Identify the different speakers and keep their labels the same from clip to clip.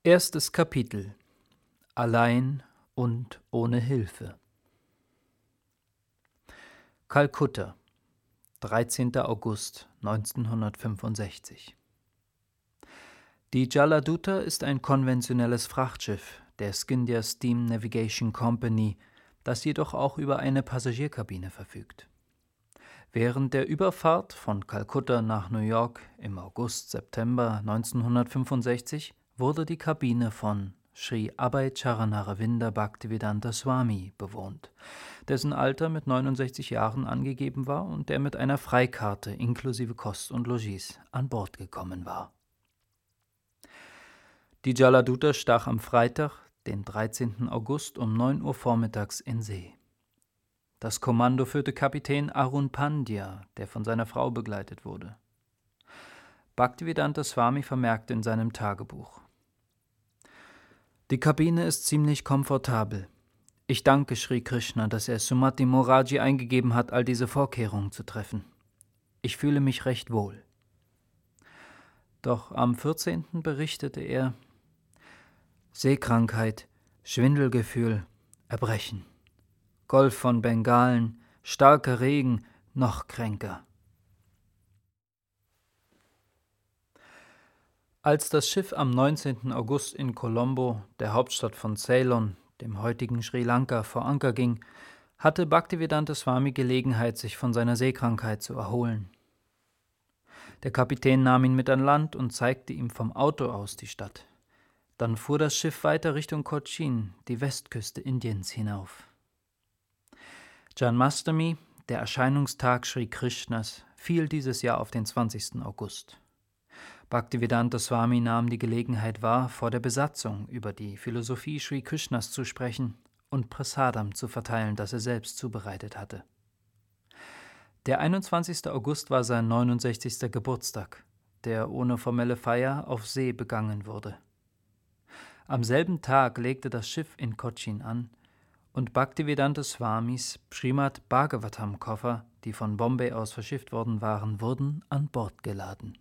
Speaker 1: Erstes Kapitel: Allein und ohne Hilfe. Kalkutta, 13. August 1965. Die Jaladuta ist ein konventionelles Frachtschiff der Scindia Steam Navigation Company, das jedoch auch über eine Passagierkabine verfügt. Während der Überfahrt von Kalkutta nach New York im August/September 1965 wurde die Kabine von Sri Abhay Charanaravinda Bhaktivedanta Swami bewohnt, dessen Alter mit 69 Jahren angegeben war und der mit einer Freikarte inklusive Kost und Logis an Bord gekommen war. Die Jaladuta stach am Freitag, den 13. August um 9 Uhr vormittags in See. Das Kommando führte Kapitän Arun Pandya, der von seiner Frau begleitet wurde. Bhaktivedanta Swami vermerkte in seinem Tagebuch: Die Kabine ist ziemlich komfortabel. Ich danke Sri Krishna, dass er Sumati Moraji eingegeben hat, all diese Vorkehrungen zu treffen. Ich fühle mich recht wohl. Doch am 14. berichtete er: Seekrankheit, Schwindelgefühl, Erbrechen. Golf von Bengalen, starker Regen, noch kränker. Als das Schiff am 19. August in Colombo, der Hauptstadt von Ceylon, dem heutigen Sri Lanka, vor Anker ging, hatte Bhaktivedanta Swami Gelegenheit, sich von seiner Seekrankheit zu erholen. Der Kapitän nahm ihn mit an Land und zeigte ihm vom Auto aus die Stadt. Dann fuhr das Schiff weiter Richtung Cochin, die Westküste Indiens, hinauf. Janmashtami, der Erscheinungstag Sri Krishnas, fiel dieses Jahr auf den 20. August. Bhaktivedanta Swami nahm die Gelegenheit wahr, vor der Besatzung über die Philosophie Sri Krishnas zu sprechen und Prasadam zu verteilen, das er selbst zubereitet hatte. Der 21. August war sein 69. Geburtstag, der ohne formelle Feier auf See begangen wurde. Am selben Tag legte das Schiff in Cochin an und Bhaktivedanta Swamis Srimad Bhagavatam-Koffer, die von Bombay aus verschifft worden waren, wurden an Bord geladen.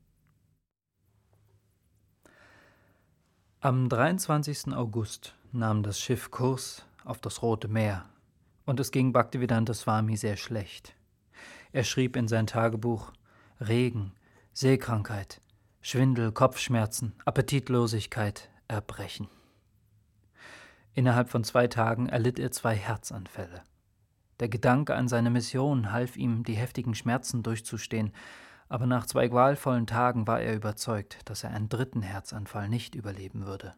Speaker 1: Am 23. August nahm das Schiff Kurs auf das Rote Meer und es ging Bhaktivedanta Swami sehr schlecht. Er schrieb in sein Tagebuch: Regen, Seekrankheit, Schwindel, Kopfschmerzen, Appetitlosigkeit, Erbrechen. Innerhalb von 2 Tagen erlitt er 2 Herzanfälle. Der Gedanke an seine Mission half ihm, die heftigen Schmerzen durchzustehen, aber nach 2 qualvollen Tagen war er überzeugt, dass er einen 3. Herzanfall nicht überleben würde.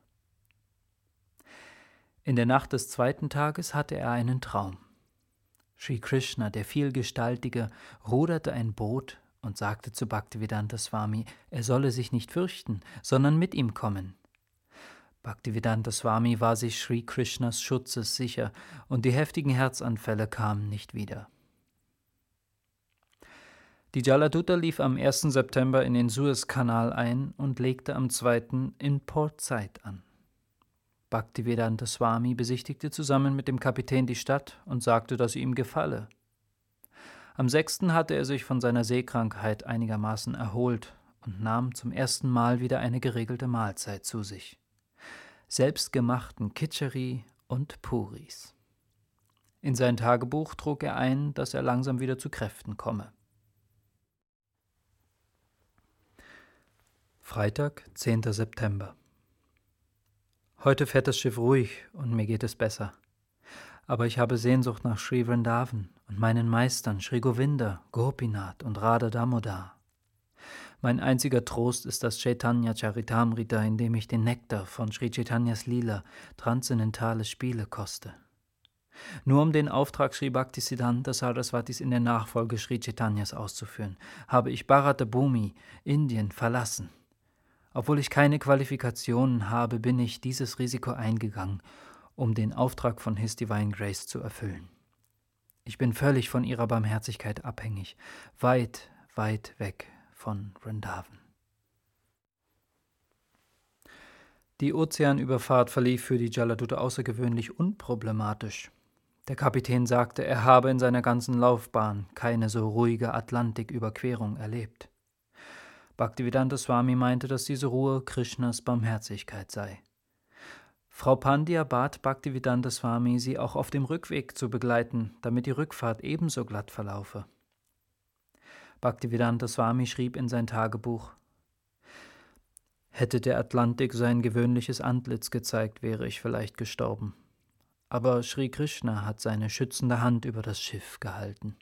Speaker 1: In der Nacht des 2. Tages hatte er einen Traum. Sri Krishna, der Vielgestaltige, ruderte ein Boot und sagte zu Bhaktivedanta Swami, er solle sich nicht fürchten, sondern mit ihm kommen. Bhaktivedanta Swami war sich Sri Krishnas Schutzes sicher und die heftigen Herzanfälle kamen nicht wieder. Die Jaladuta lief am 1. September in den Suezkanal ein und legte am 2. in Port Said an. Bhaktivedanta Swami besichtigte zusammen mit dem Kapitän die Stadt und sagte, dass sie ihm gefalle. Am 6. hatte er sich von seiner Seekrankheit einigermaßen erholt und nahm zum ersten Mal wieder eine geregelte Mahlzeit zu sich: selbstgemachten Kitchari und Puris. In sein Tagebuch trug er ein, dass er langsam wieder zu Kräften komme. Freitag, 10. September. Heute fährt das Schiff ruhig und mir geht es besser. Aber ich habe Sehnsucht nach Sri Vrindavan und meinen Meistern Sri Govinda, Gopinath und Radha Damodar. Mein einziger Trost ist das Chaitanya Charitamrita, in dem ich den Nektar von Sri Chaitanyas Lila, transzendentale Spiele, koste. Nur um den Auftrag Sri Bhaktisiddhanta Saraswatis in der Nachfolge Sri Chaitanyas auszuführen, habe ich Bharata Bhumi, Indien, verlassen. Obwohl ich keine Qualifikationen habe, bin ich dieses Risiko eingegangen, um den Auftrag von His Divine Grace zu erfüllen. Ich bin völlig von ihrer Barmherzigkeit abhängig, weit, weit weg von Vrindavan. Die Ozeanüberfahrt verlief für die Jaladuta außergewöhnlich unproblematisch. Der Kapitän sagte, er habe in seiner ganzen Laufbahn keine so ruhige Atlantiküberquerung erlebt. Bhaktivedanta Swami meinte, dass diese Ruhe Krishnas Barmherzigkeit sei. Frau Pandya bat Bhaktivedanta Swami, sie auch auf dem Rückweg zu begleiten, damit die Rückfahrt ebenso glatt verlaufe. Bhaktivedanta Swami schrieb in sein Tagebuch: Hätte der Atlantik sein gewöhnliches Antlitz gezeigt, wäre ich vielleicht gestorben. Aber Sri Krishna hat seine schützende Hand über das Schiff gehalten.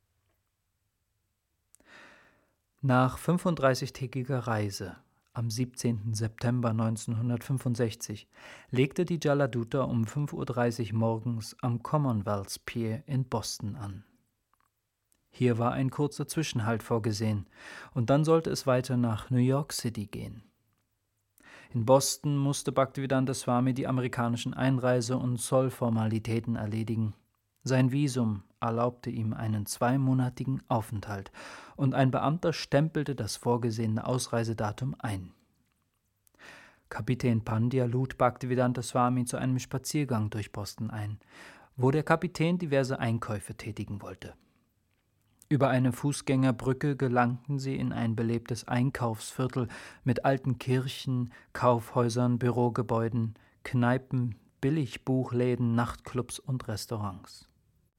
Speaker 1: Nach 35-tägiger Reise am 17. September 1965 legte die Jaladuta um 5:30 Uhr morgens am Commonwealth Pier in Boston an. Hier war ein kurzer Zwischenhalt vorgesehen, und dann sollte es weiter nach New York City gehen. In Boston musste Bhaktivedanta Swami die amerikanischen Einreise- und Zollformalitäten erledigen. Sein Visum erlaubte ihm einen 2-monatigen Aufenthalt, und ein Beamter stempelte das vorgesehene Ausreisedatum ein. Kapitän Pandya lud Bhaktivedanta Swami zu einem Spaziergang durch Boston ein, wo der Kapitän diverse Einkäufe tätigen wollte. Über eine Fußgängerbrücke gelangten sie in ein belebtes Einkaufsviertel mit alten Kirchen, Kaufhäusern, Bürogebäuden, Kneipen, Billigbuchläden, Nachtclubs und Restaurants.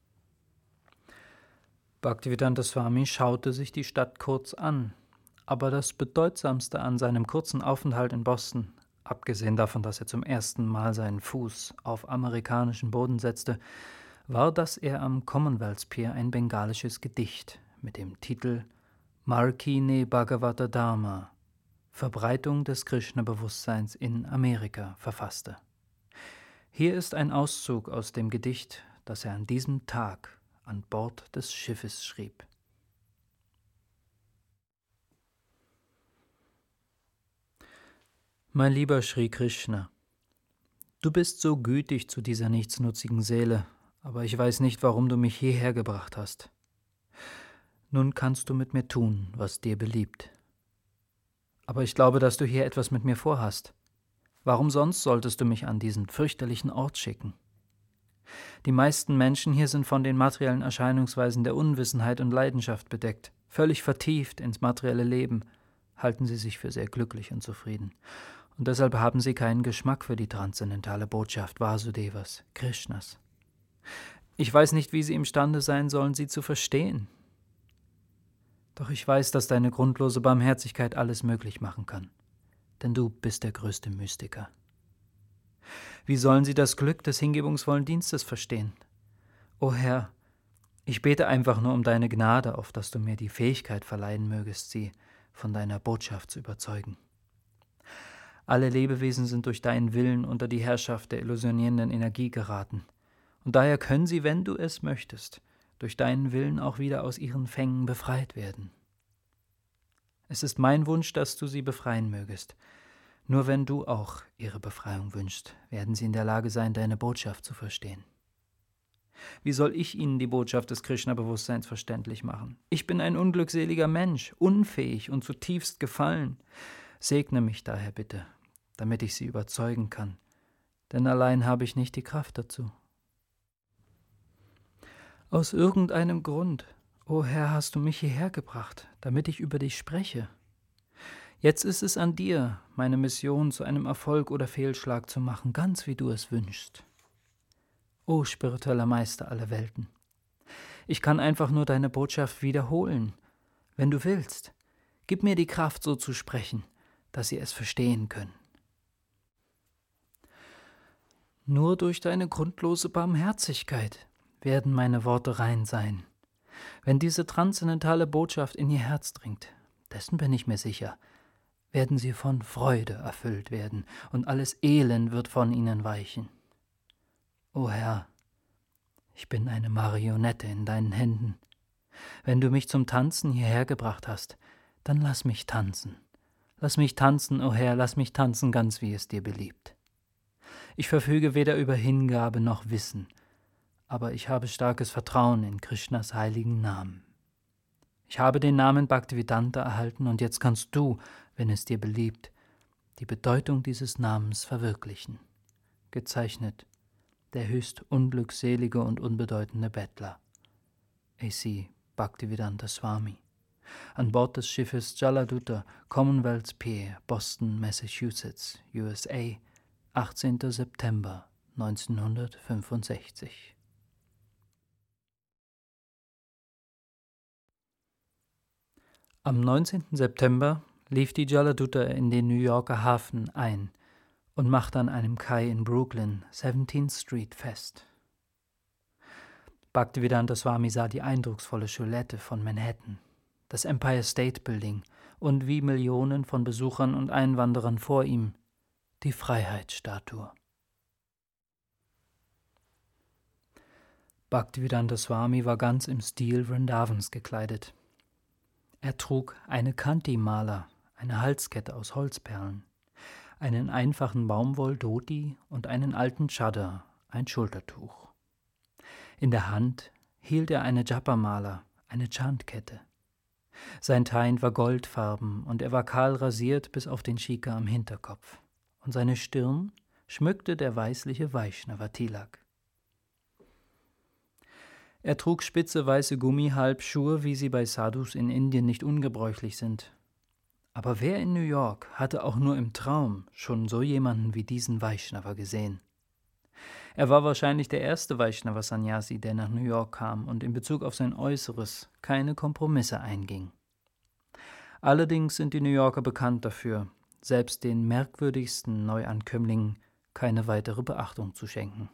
Speaker 1: Bhaktivedanta Swami schaute sich die Stadt kurz an, aber das Bedeutsamste an seinem kurzen Aufenthalt in Boston, abgesehen davon, dass er zum ersten Mal seinen Fuß auf amerikanischen Boden setzte, war, dass er am Commonwealth Pier ein bengalisches Gedicht mit dem Titel Markine Bhagavata Dharma, Verbreitung des Krishna-Bewusstseins in Amerika, verfasste. Hier ist ein Auszug aus dem Gedicht, das er an diesem Tag an Bord des Schiffes schrieb. Mein lieber Sri Krishna, du bist so gütig zu dieser nichtsnutzigen Seele, aber ich weiß nicht, warum du mich hierher gebracht hast. Nun kannst du mit mir tun, was dir beliebt. Aber ich glaube, dass du hier etwas mit mir vorhast. Warum sonst solltest du mich an diesen fürchterlichen Ort schicken? Die meisten Menschen hier sind von den materiellen Erscheinungsweisen der Unwissenheit und Leidenschaft bedeckt. Völlig vertieft ins materielle Leben halten sie sich für sehr glücklich und zufrieden. Und deshalb haben sie keinen Geschmack für die transzendentale Botschaft Vasudevas, Krishnas. Ich weiß nicht, wie sie imstande sein sollen, sie zu verstehen. Doch ich weiß, dass deine grundlose Barmherzigkeit alles möglich machen kann. Denn du bist der größte Mystiker. Wie sollen sie das Glück des hingebungsvollen Dienstes verstehen? O Herr, ich bete einfach nur um deine Gnade, auf dass du mir die Fähigkeit verleihen mögest, sie von deiner Botschaft zu überzeugen. Alle Lebewesen sind durch deinen Willen unter die Herrschaft der illusionierenden Energie geraten. Und daher können sie, wenn du es möchtest, durch deinen Willen auch wieder aus ihren Fängen befreit werden. Es ist mein Wunsch, dass du sie befreien mögest. Nur wenn du auch ihre Befreiung wünschst, werden sie in der Lage sein, deine Botschaft zu verstehen. Wie soll ich ihnen die Botschaft des Krishna-Bewusstseins verständlich machen? Ich bin ein unglückseliger Mensch, unfähig und zutiefst gefallen. Segne mich daher bitte, damit ich sie überzeugen kann, denn allein habe ich nicht die Kraft dazu. Aus irgendeinem Grund, o Herr, hast du mich hierher gebracht, damit ich über dich spreche. Jetzt ist es an dir, meine Mission zu einem Erfolg oder Fehlschlag zu machen, ganz wie du es wünschst. O spiritueller Meister aller Welten, ich kann einfach nur deine Botschaft wiederholen. Wenn du willst, gib mir die Kraft, so zu sprechen, dass sie es verstehen können. Nur durch deine grundlose Barmherzigkeit werden meine Worte rein sein. Wenn diese transzendentale Botschaft in ihr Herz dringt, dessen bin ich mir sicher, werden sie von Freude erfüllt werden, und alles Elend wird von ihnen weichen. O Herr, ich bin eine Marionette in deinen Händen. Wenn du mich zum Tanzen hierher gebracht hast, dann lass mich tanzen. Lass mich tanzen, o Herr, lass mich tanzen, ganz wie es dir beliebt. Ich verfüge weder über Hingabe noch Wissen, aber ich habe starkes Vertrauen in Krishnas heiligen Namen. Ich habe den Namen Bhaktivedanta erhalten, und jetzt kannst du, wenn es dir beliebt, die Bedeutung dieses Namens verwirklichen. Gezeichnet, der höchst unglückselige und unbedeutende Bettler, A.C. Bhaktivedanta Swami. an Bord des Schiffes Jaladuta, Commonwealth Pier, Boston, Massachusetts, USA, 18. September 1965. Am 19. September lief die Jaladuta in den New Yorker Hafen ein und machte an einem Kai in Brooklyn, 17th Street, fest. Bhaktivedanta Swami sah die eindrucksvolle Silhouette von Manhattan, das Empire State Building und wie Millionen von Besuchern und Einwanderern vor ihm die Freiheitsstatue. Bhaktivedanta Swami war ganz im Stil Vrindavans gekleidet. Er trug eine Kanti-Mala, eine Halskette aus Holzperlen, einen einfachen Baumwoll-Dhoti und einen alten Chadar, ein Schultertuch. In der Hand hielt er eine Japa-Mala, eine Chantkette. Sein Teint war goldfarben und er war kahl rasiert bis auf den Shika am Hinterkopf. Und seine Stirn schmückte der weißliche Vaishnava-Tilak. Er trug spitze weiße Gummihalbschuhe, wie sie bei Sadhus in Indien nicht ungebräuchlich sind. Aber wer in New York hatte auch nur im Traum schon so jemanden wie diesen Vaishnava gesehen? Er war wahrscheinlich der erste Vaishnava-Sannyasi, der nach New York kam und in Bezug auf sein Äußeres keine Kompromisse einging. Allerdings sind die New Yorker bekannt dafür, selbst den merkwürdigsten Neuankömmlingen keine weitere Beachtung zu schenken.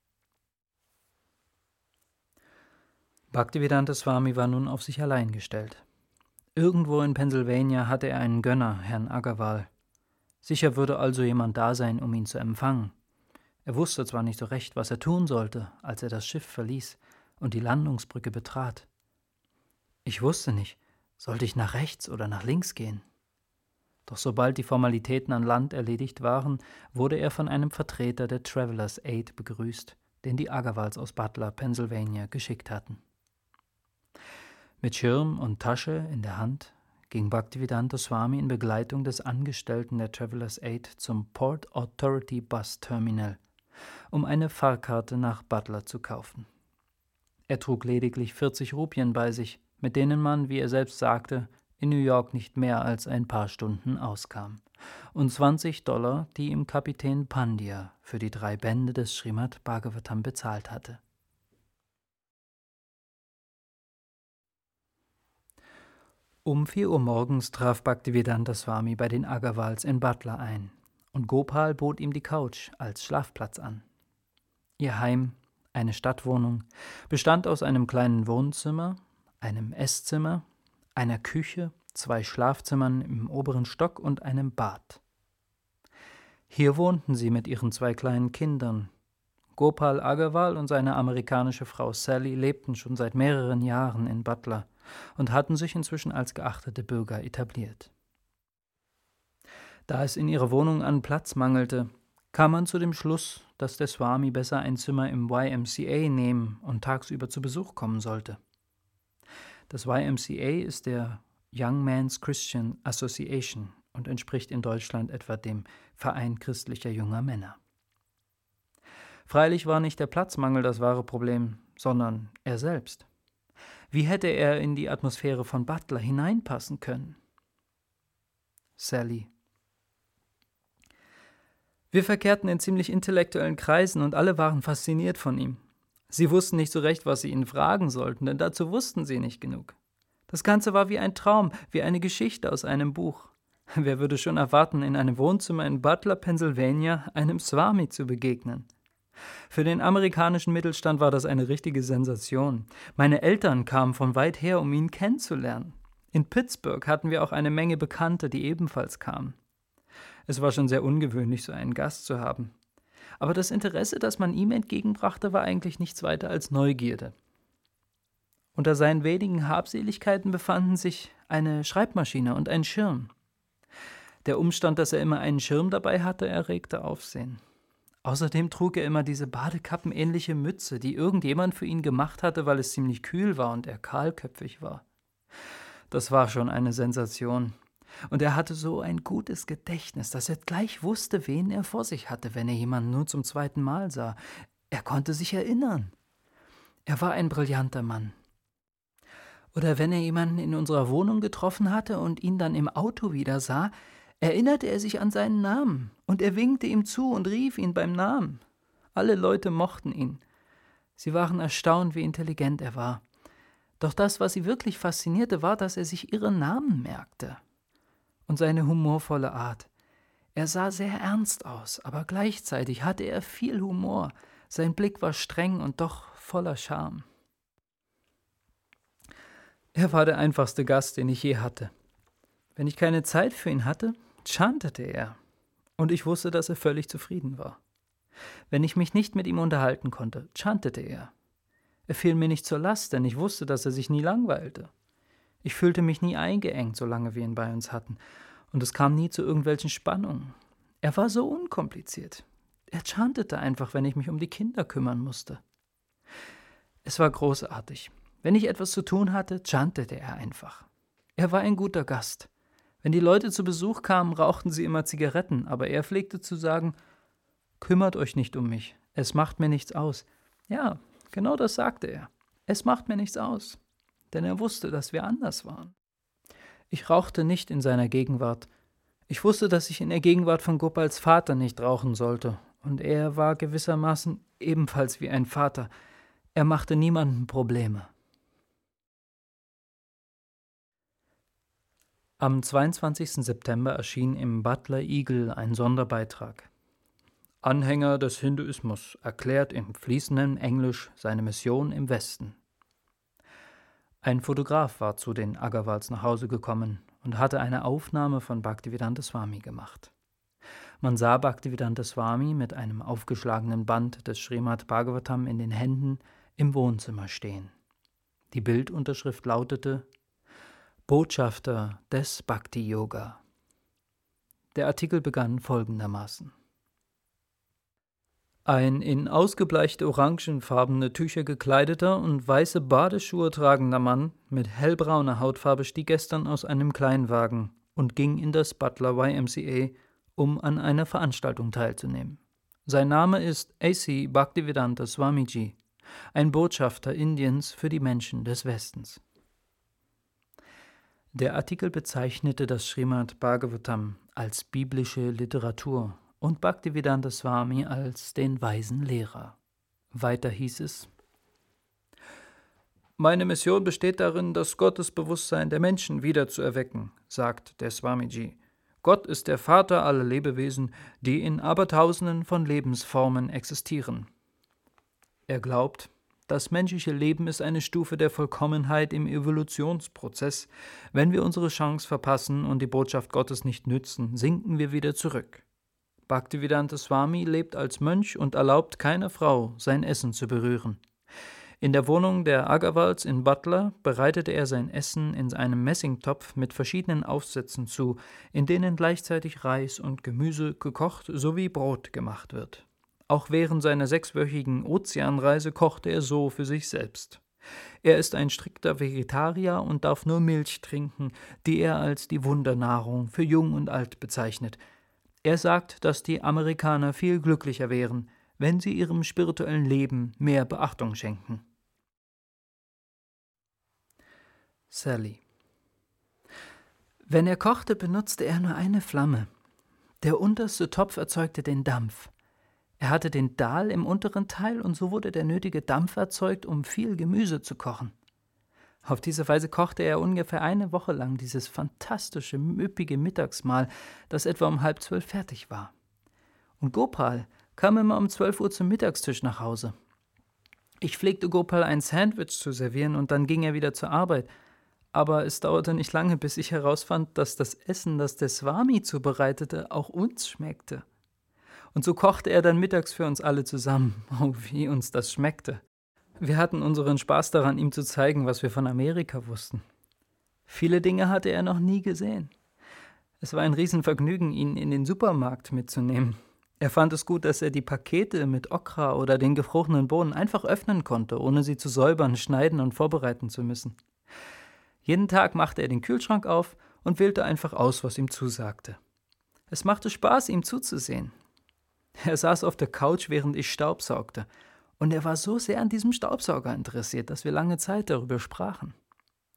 Speaker 1: Bhaktivedanta Swami war nun auf sich allein gestellt. Irgendwo in Pennsylvania hatte er einen Gönner, Herrn Agarwal. Sicher würde also jemand da sein, um ihn zu empfangen. Er wusste zwar nicht so recht, was er tun sollte, als er das Schiff verließ und die Landungsbrücke betrat. Ich wusste nicht, sollte ich nach rechts oder nach links gehen? Doch sobald die Formalitäten an Land erledigt waren, wurde er von einem Vertreter der Travelers Aid begrüßt, den die Agarwals aus Butler, Pennsylvania, geschickt hatten. Mit Schirm und Tasche in der Hand ging Bhaktivedanta Swami in Begleitung des Angestellten der Travelers Aid zum Port Authority Bus Terminal, um eine Fahrkarte nach Butler zu kaufen. Er trug lediglich 40 Rupien bei sich, mit denen man, wie er selbst sagte, in New York nicht mehr als ein paar Stunden auskam, und $20, die ihm Kapitän Pandya für die 3 Bände des Srimad Bhagavatam bezahlt hatte. Um 4 Uhr morgens traf Bhaktivedanta Swami bei den Agarwals in Butler ein, und Gopal bot ihm die Couch als Schlafplatz an. Ihr Heim, eine Stadtwohnung, bestand aus einem kleinen Wohnzimmer, einem Esszimmer, einer Küche, 2 Schlafzimmern im oberen Stock und einem Bad. Hier wohnten sie mit ihren 2 kleinen Kindern. Gopal Agarwal und seine amerikanische Frau Sally lebten schon seit mehreren Jahren in Butler und hatten sich inzwischen als geachtete Bürger etabliert. Da es in ihrer Wohnung an Platz mangelte, kam man zu dem Schluss, dass der Swami besser ein Zimmer im YMCA nehmen und tagsüber zu Besuch kommen sollte. Das YMCA ist der Young Men's Christian Association und entspricht in Deutschland etwa dem Verein christlicher junger Männer. Freilich war nicht der Platzmangel das wahre Problem, sondern er selbst. Wie hätte er in die Atmosphäre von Butler hineinpassen können? Sally. Wir verkehrten in ziemlich intellektuellen Kreisen und alle waren fasziniert von ihm. Sie wussten nicht so recht, was sie ihn fragen sollten, denn dazu wussten sie nicht genug. Das Ganze war wie ein Traum, wie eine Geschichte aus einem Buch. Wer würde schon erwarten, in einem Wohnzimmer in Butler, Pennsylvania, einem Swami zu begegnen? Für den amerikanischen Mittelstand war das eine richtige Sensation. Meine Eltern kamen von weit her, um ihn kennenzulernen. In Pittsburgh hatten wir auch eine Menge Bekannte, die ebenfalls kamen. Es war schon sehr ungewöhnlich, so einen Gast zu haben. Aber das Interesse, das man ihm entgegenbrachte, war eigentlich nichts weiter als Neugierde. Unter seinen wenigen Habseligkeiten befanden sich eine Schreibmaschine und ein Schirm. Der Umstand, dass er immer einen Schirm dabei hatte, erregte Aufsehen. Außerdem trug er immer diese badekappenähnliche Mütze, die irgendjemand für ihn gemacht hatte, weil es ziemlich kühl war und er kahlköpfig war. Das war schon eine Sensation. Und er hatte so ein gutes Gedächtnis, dass er gleich wusste, wen er vor sich hatte, wenn er jemanden nur zum 2. Mal sah. Er konnte sich erinnern. Er war ein brillanter Mann. Oder wenn er jemanden in unserer Wohnung getroffen hatte und ihn dann im Auto wieder sah, erinnerte er sich an seinen Namen und er winkte ihm zu und rief ihn beim Namen. Alle Leute mochten ihn. Sie waren erstaunt, wie intelligent er war. Doch das, was sie wirklich faszinierte, war, dass er sich ihre Namen merkte. Und seine humorvolle Art. Er sah sehr ernst aus, aber gleichzeitig hatte er viel Humor. Sein Blick war streng und doch voller Charme. Er war der einfachste Gast, den ich je hatte. Wenn ich keine Zeit für ihn hatte, chantete er. Und ich wusste, dass er völlig zufrieden war. Wenn ich mich nicht mit ihm unterhalten konnte, chantete er. Er fiel mir nicht zur Last, denn ich wusste, dass er sich nie langweilte. Ich fühlte mich nie eingeengt, solange wir ihn bei uns hatten. Und es kam nie zu irgendwelchen Spannungen. Er war so unkompliziert. Er chantete einfach, wenn ich mich um die Kinder kümmern musste. Es war großartig. Wenn ich etwas zu tun hatte, chantete er einfach. Er war ein guter Gast. Wenn die Leute zu Besuch kamen, rauchten sie immer Zigaretten, aber er pflegte zu sagen, »Kümmert euch nicht um mich, es macht mir nichts aus.« Ja, genau das sagte er. Es macht mir nichts aus, denn er wusste, dass wir anders waren. Ich rauchte nicht in seiner Gegenwart. Ich wusste, dass ich in der Gegenwart von Gopals Vater nicht rauchen sollte, und er war gewissermaßen ebenfalls wie ein Vater. Er machte niemandem Probleme. Am 22. September erschien im Butler Eagle ein Sonderbeitrag. Anhänger des Hinduismus erklärt in fließendem Englisch seine Mission im Westen. Ein Fotograf war zu den Agarwals nach Hause gekommen und hatte eine Aufnahme von Bhaktivedanta Swami gemacht. Man sah Bhaktivedanta Swami mit einem aufgeschlagenen Band des Srimad Bhagavatam in den Händen im Wohnzimmer stehen. Die Bildunterschrift lautete Botschafter des Bhakti-Yoga. Der Artikel begann folgendermaßen. Ein in ausgebleichte orangefarbene Tücher gekleideter und weiße Badeschuhe tragender Mann mit hellbrauner Hautfarbe stieg gestern aus einem Kleinwagen und ging in das Butler YMCA, um an einer Veranstaltung teilzunehmen. Sein Name ist A.C. Bhaktivedanta Swamiji, ein Botschafter Indiens für die Menschen des Westens. Der Artikel bezeichnete das Srimad Bhagavatam als biblische Literatur und Bhaktivedanta Swami als den weisen Lehrer. Weiter hieß es: Meine Mission besteht darin, das Gottesbewusstsein der Menschen wiederzuerwecken, sagt der Swamiji. Gott ist der Vater aller Lebewesen, die in Abertausenden von Lebensformen existieren. Er glaubt, das menschliche Leben ist eine Stufe der Vollkommenheit im Evolutionsprozess. Wenn wir unsere Chance verpassen und die Botschaft Gottes nicht nützen, sinken wir wieder zurück. Bhaktivedanta Swami lebt als Mönch und erlaubt keiner Frau, sein Essen zu berühren. In der Wohnung der Agarwals in Butler bereitete er sein Essen in einem Messingtopf mit verschiedenen Aufsätzen zu, in denen gleichzeitig Reis und Gemüse gekocht sowie Brot gemacht wird. Auch während seiner 6-wöchigen Ozeanreise kochte er so für sich selbst. Er ist ein strikter Vegetarier und darf nur Milch trinken, die er als die Wundernahrung für Jung und Alt bezeichnet. Er sagt, dass die Amerikaner viel glücklicher wären, wenn sie ihrem spirituellen Leben mehr Beachtung schenken. Sally. Wenn er kochte, benutzte er nur eine Flamme. Der unterste Topf erzeugte den Dampf. Er hatte den Dahl im unteren Teil und so wurde der nötige Dampf erzeugt, um viel Gemüse zu kochen. Auf diese Weise kochte er ungefähr eine Woche lang dieses fantastische, üppige Mittagsmahl, das etwa um 11:30 fertig war. Und Gopal kam immer um 12 Uhr zum Mittagstisch nach Hause. Ich pflegte Gopal ein Sandwich zu servieren und dann ging er wieder zur Arbeit. Aber es dauerte nicht lange, bis ich herausfand, dass das Essen, das der Swami zubereitete, auch uns schmeckte. Und so kochte er dann mittags für uns alle zusammen. Oh, wie uns das schmeckte. Wir hatten unseren Spaß daran, ihm zu zeigen, was wir von Amerika wussten. Viele Dinge hatte er noch nie gesehen. Es war ein Riesenvergnügen, ihn in den Supermarkt mitzunehmen. Er fand es gut, dass er die Pakete mit Okra oder den gefrorenen Bohnen einfach öffnen konnte, ohne sie zu säubern, schneiden und vorbereiten zu müssen. Jeden Tag machte er den Kühlschrank auf und wählte einfach aus, was ihm zusagte. Es machte Spaß, ihm zuzusehen. Er saß auf der Couch, während ich staubsaugte, und er war so sehr an diesem Staubsauger interessiert, dass wir lange Zeit darüber sprachen.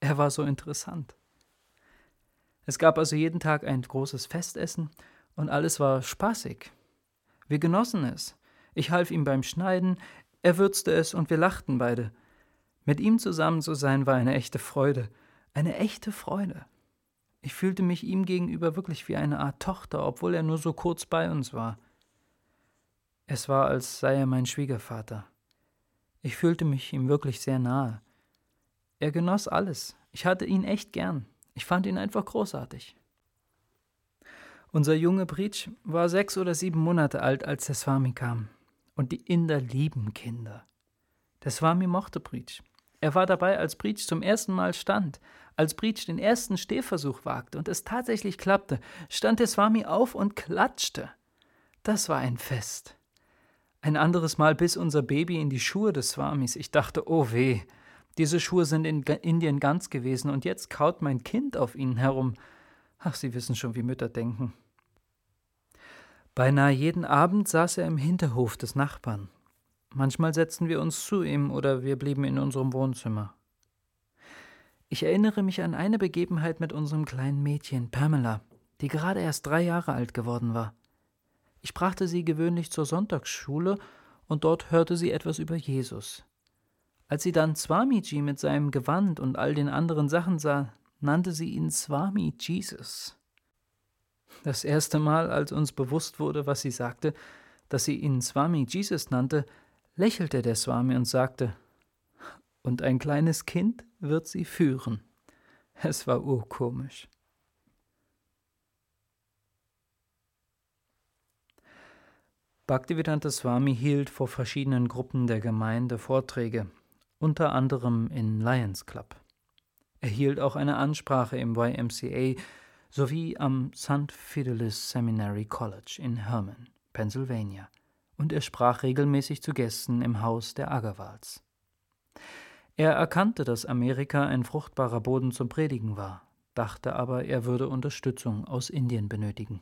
Speaker 1: Er war so interessant. Es gab also jeden Tag ein großes Festessen und alles war spaßig. Wir genossen es. Ich half ihm beim Schneiden, er würzte es und wir lachten beide. Mit ihm zusammen zu sein war eine echte Freude. Eine echte Freude. Ich fühlte mich ihm gegenüber wirklich wie eine Art Tochter, obwohl er nur so kurz bei uns war. Es war, als sei er mein Schwiegervater. Ich fühlte mich ihm wirklich sehr nahe. Er genoss alles. Ich hatte ihn echt gern. Ich fand ihn einfach großartig. Unser Junge Breach war 6 oder 7 Monate alt, als der Swami kam. Und die Inder lieben Kinder. Der Swami mochte Breach. Er war dabei, als Breach zum ersten Mal stand. Als Breach den ersten Stehversuch wagte und es tatsächlich klappte, stand der Swami auf und klatschte. Das war ein Fest. Ein anderes Mal biss unser Baby in die Schuhe des Swamis. Ich dachte, oh weh, diese Schuhe sind in Indien ganz gewesen und jetzt kaut mein Kind auf ihnen herum. Ach, Sie wissen schon, wie Mütter denken. Beinahe jeden Abend saß er im Hinterhof des Nachbarn. Manchmal setzten wir uns zu ihm oder wir blieben in unserem Wohnzimmer. Ich erinnere mich an eine Begebenheit mit unserem kleinen Mädchen, Pamela, die gerade erst 3 Jahre alt geworden war. Ich brachte sie gewöhnlich zur Sonntagsschule und dort hörte sie etwas über Jesus. Als sie dann Swamiji mit seinem Gewand und all den anderen Sachen sah, nannte sie ihn Swami Jesus. Das erste Mal, als uns bewusst wurde, was sie sagte, dass sie ihn Swami Jesus nannte, lächelte der Swami und sagte, und ein kleines Kind wird sie führen. Es war urkomisch. Bhaktivedanta Swami hielt vor verschiedenen Gruppen der Gemeinde Vorträge, unter anderem in Lions Club. Er hielt auch eine Ansprache im YMCA sowie am St. Fidelis Seminary College in Herman, Pennsylvania, und er sprach regelmäßig zu Gästen im Haus der Agarwals. Er erkannte, dass Amerika ein fruchtbarer Boden zum Predigen war, dachte aber, er würde Unterstützung aus Indien benötigen.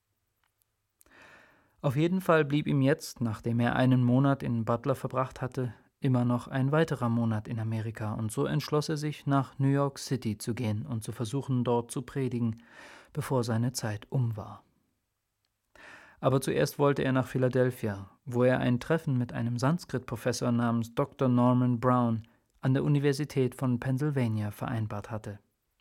Speaker 1: Auf jeden Fall blieb ihm jetzt, nachdem er einen Monat in Butler verbracht hatte, immer noch ein weiterer Monat in Amerika, und so entschloss er sich, nach New York City zu gehen und zu versuchen, dort zu predigen, bevor seine Zeit um war. Aber zuerst wollte er nach Philadelphia, wo er ein Treffen mit einem Sanskrit-Professor namens Dr. Norman Brown an der Universität von Pennsylvania vereinbart hatte.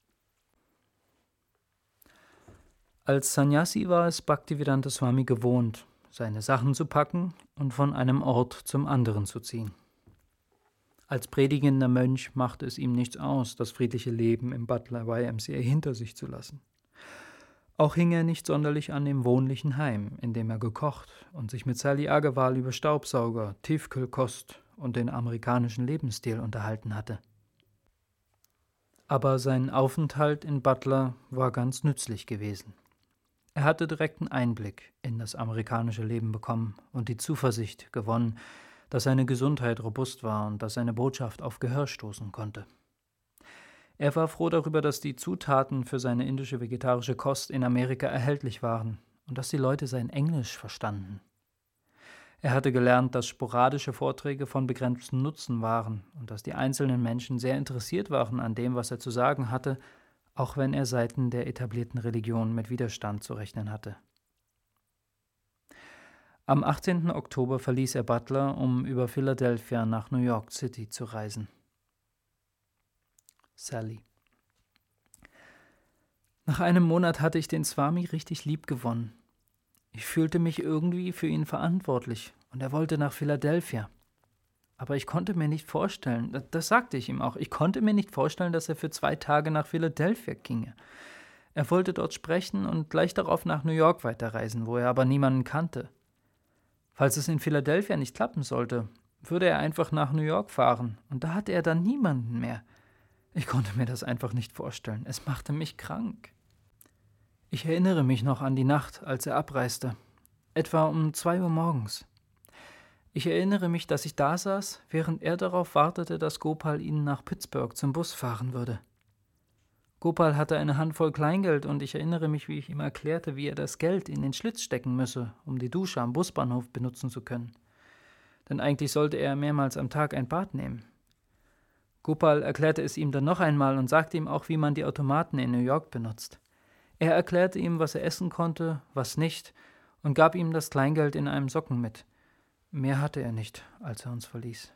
Speaker 1: Als Sannyasi war es Bhaktivedanta Swami gewohnt, seine Sachen zu packen und von einem Ort zum anderen zu ziehen. Als predigender Mönch machte es ihm nichts aus, das friedliche Leben im Butler YMCA hinter sich zu lassen. Auch hing er nicht sonderlich an dem wohnlichen Heim, in dem er gekocht und sich mit Sally Agarwal über Staubsauger, Tiefkühlkost und den amerikanischen Lebensstil unterhalten hatte. Aber sein Aufenthalt in Butler war ganz nützlich gewesen. Er hatte direkten Einblick in das amerikanische Leben bekommen und die Zuversicht gewonnen, dass seine Gesundheit robust war und dass seine Botschaft auf Gehör stoßen konnte. Er war froh darüber, dass die Zutaten für seine indische vegetarische Kost in Amerika erhältlich waren und dass die Leute sein Englisch verstanden. Er hatte gelernt, dass sporadische Vorträge von begrenztem Nutzen waren und dass die einzelnen Menschen sehr interessiert waren an dem, was er zu sagen hatte, auch wenn er seitens der etablierten Religion mit Widerstand zu rechnen hatte. Am 18. Oktober verließ er Butler, um über Philadelphia nach New York City zu reisen. Sally. Nach einem Monat hatte ich den Swami richtig lieb gewonnen. Ich fühlte mich irgendwie für ihn verantwortlich und er wollte nach Philadelphia. Aber ich konnte mir nicht vorstellen, das sagte ich ihm auch, ich konnte mir nicht vorstellen, dass er für 2 Tage nach Philadelphia ginge. Er wollte dort sprechen und gleich darauf nach New York weiterreisen, wo er aber niemanden kannte. Falls es in Philadelphia nicht klappen sollte, würde er einfach nach New York fahren und da hatte er dann niemanden mehr. Ich konnte mir das einfach nicht vorstellen. Es machte mich krank. Ich erinnere mich noch an die Nacht, als er abreiste. Etwa um 2 Uhr morgens. Ich erinnere mich, dass ich da saß, während er darauf wartete, dass Gopal ihn nach Pittsburgh zum Bus fahren würde. Gopal hatte eine Handvoll Kleingeld und ich erinnere mich, wie ich ihm erklärte, wie er das Geld in den Schlitz stecken müsse, um die Dusche am Busbahnhof benutzen zu können. Denn eigentlich sollte er mehrmals am Tag ein Bad nehmen. Gopal erklärte es ihm dann noch einmal und sagte ihm auch, wie man die Automaten in New York benutzt. Er erklärte ihm, was er essen konnte, was nicht, und gab ihm das Kleingeld in einem Socken mit. Mehr hatte er nicht, als er uns verließ.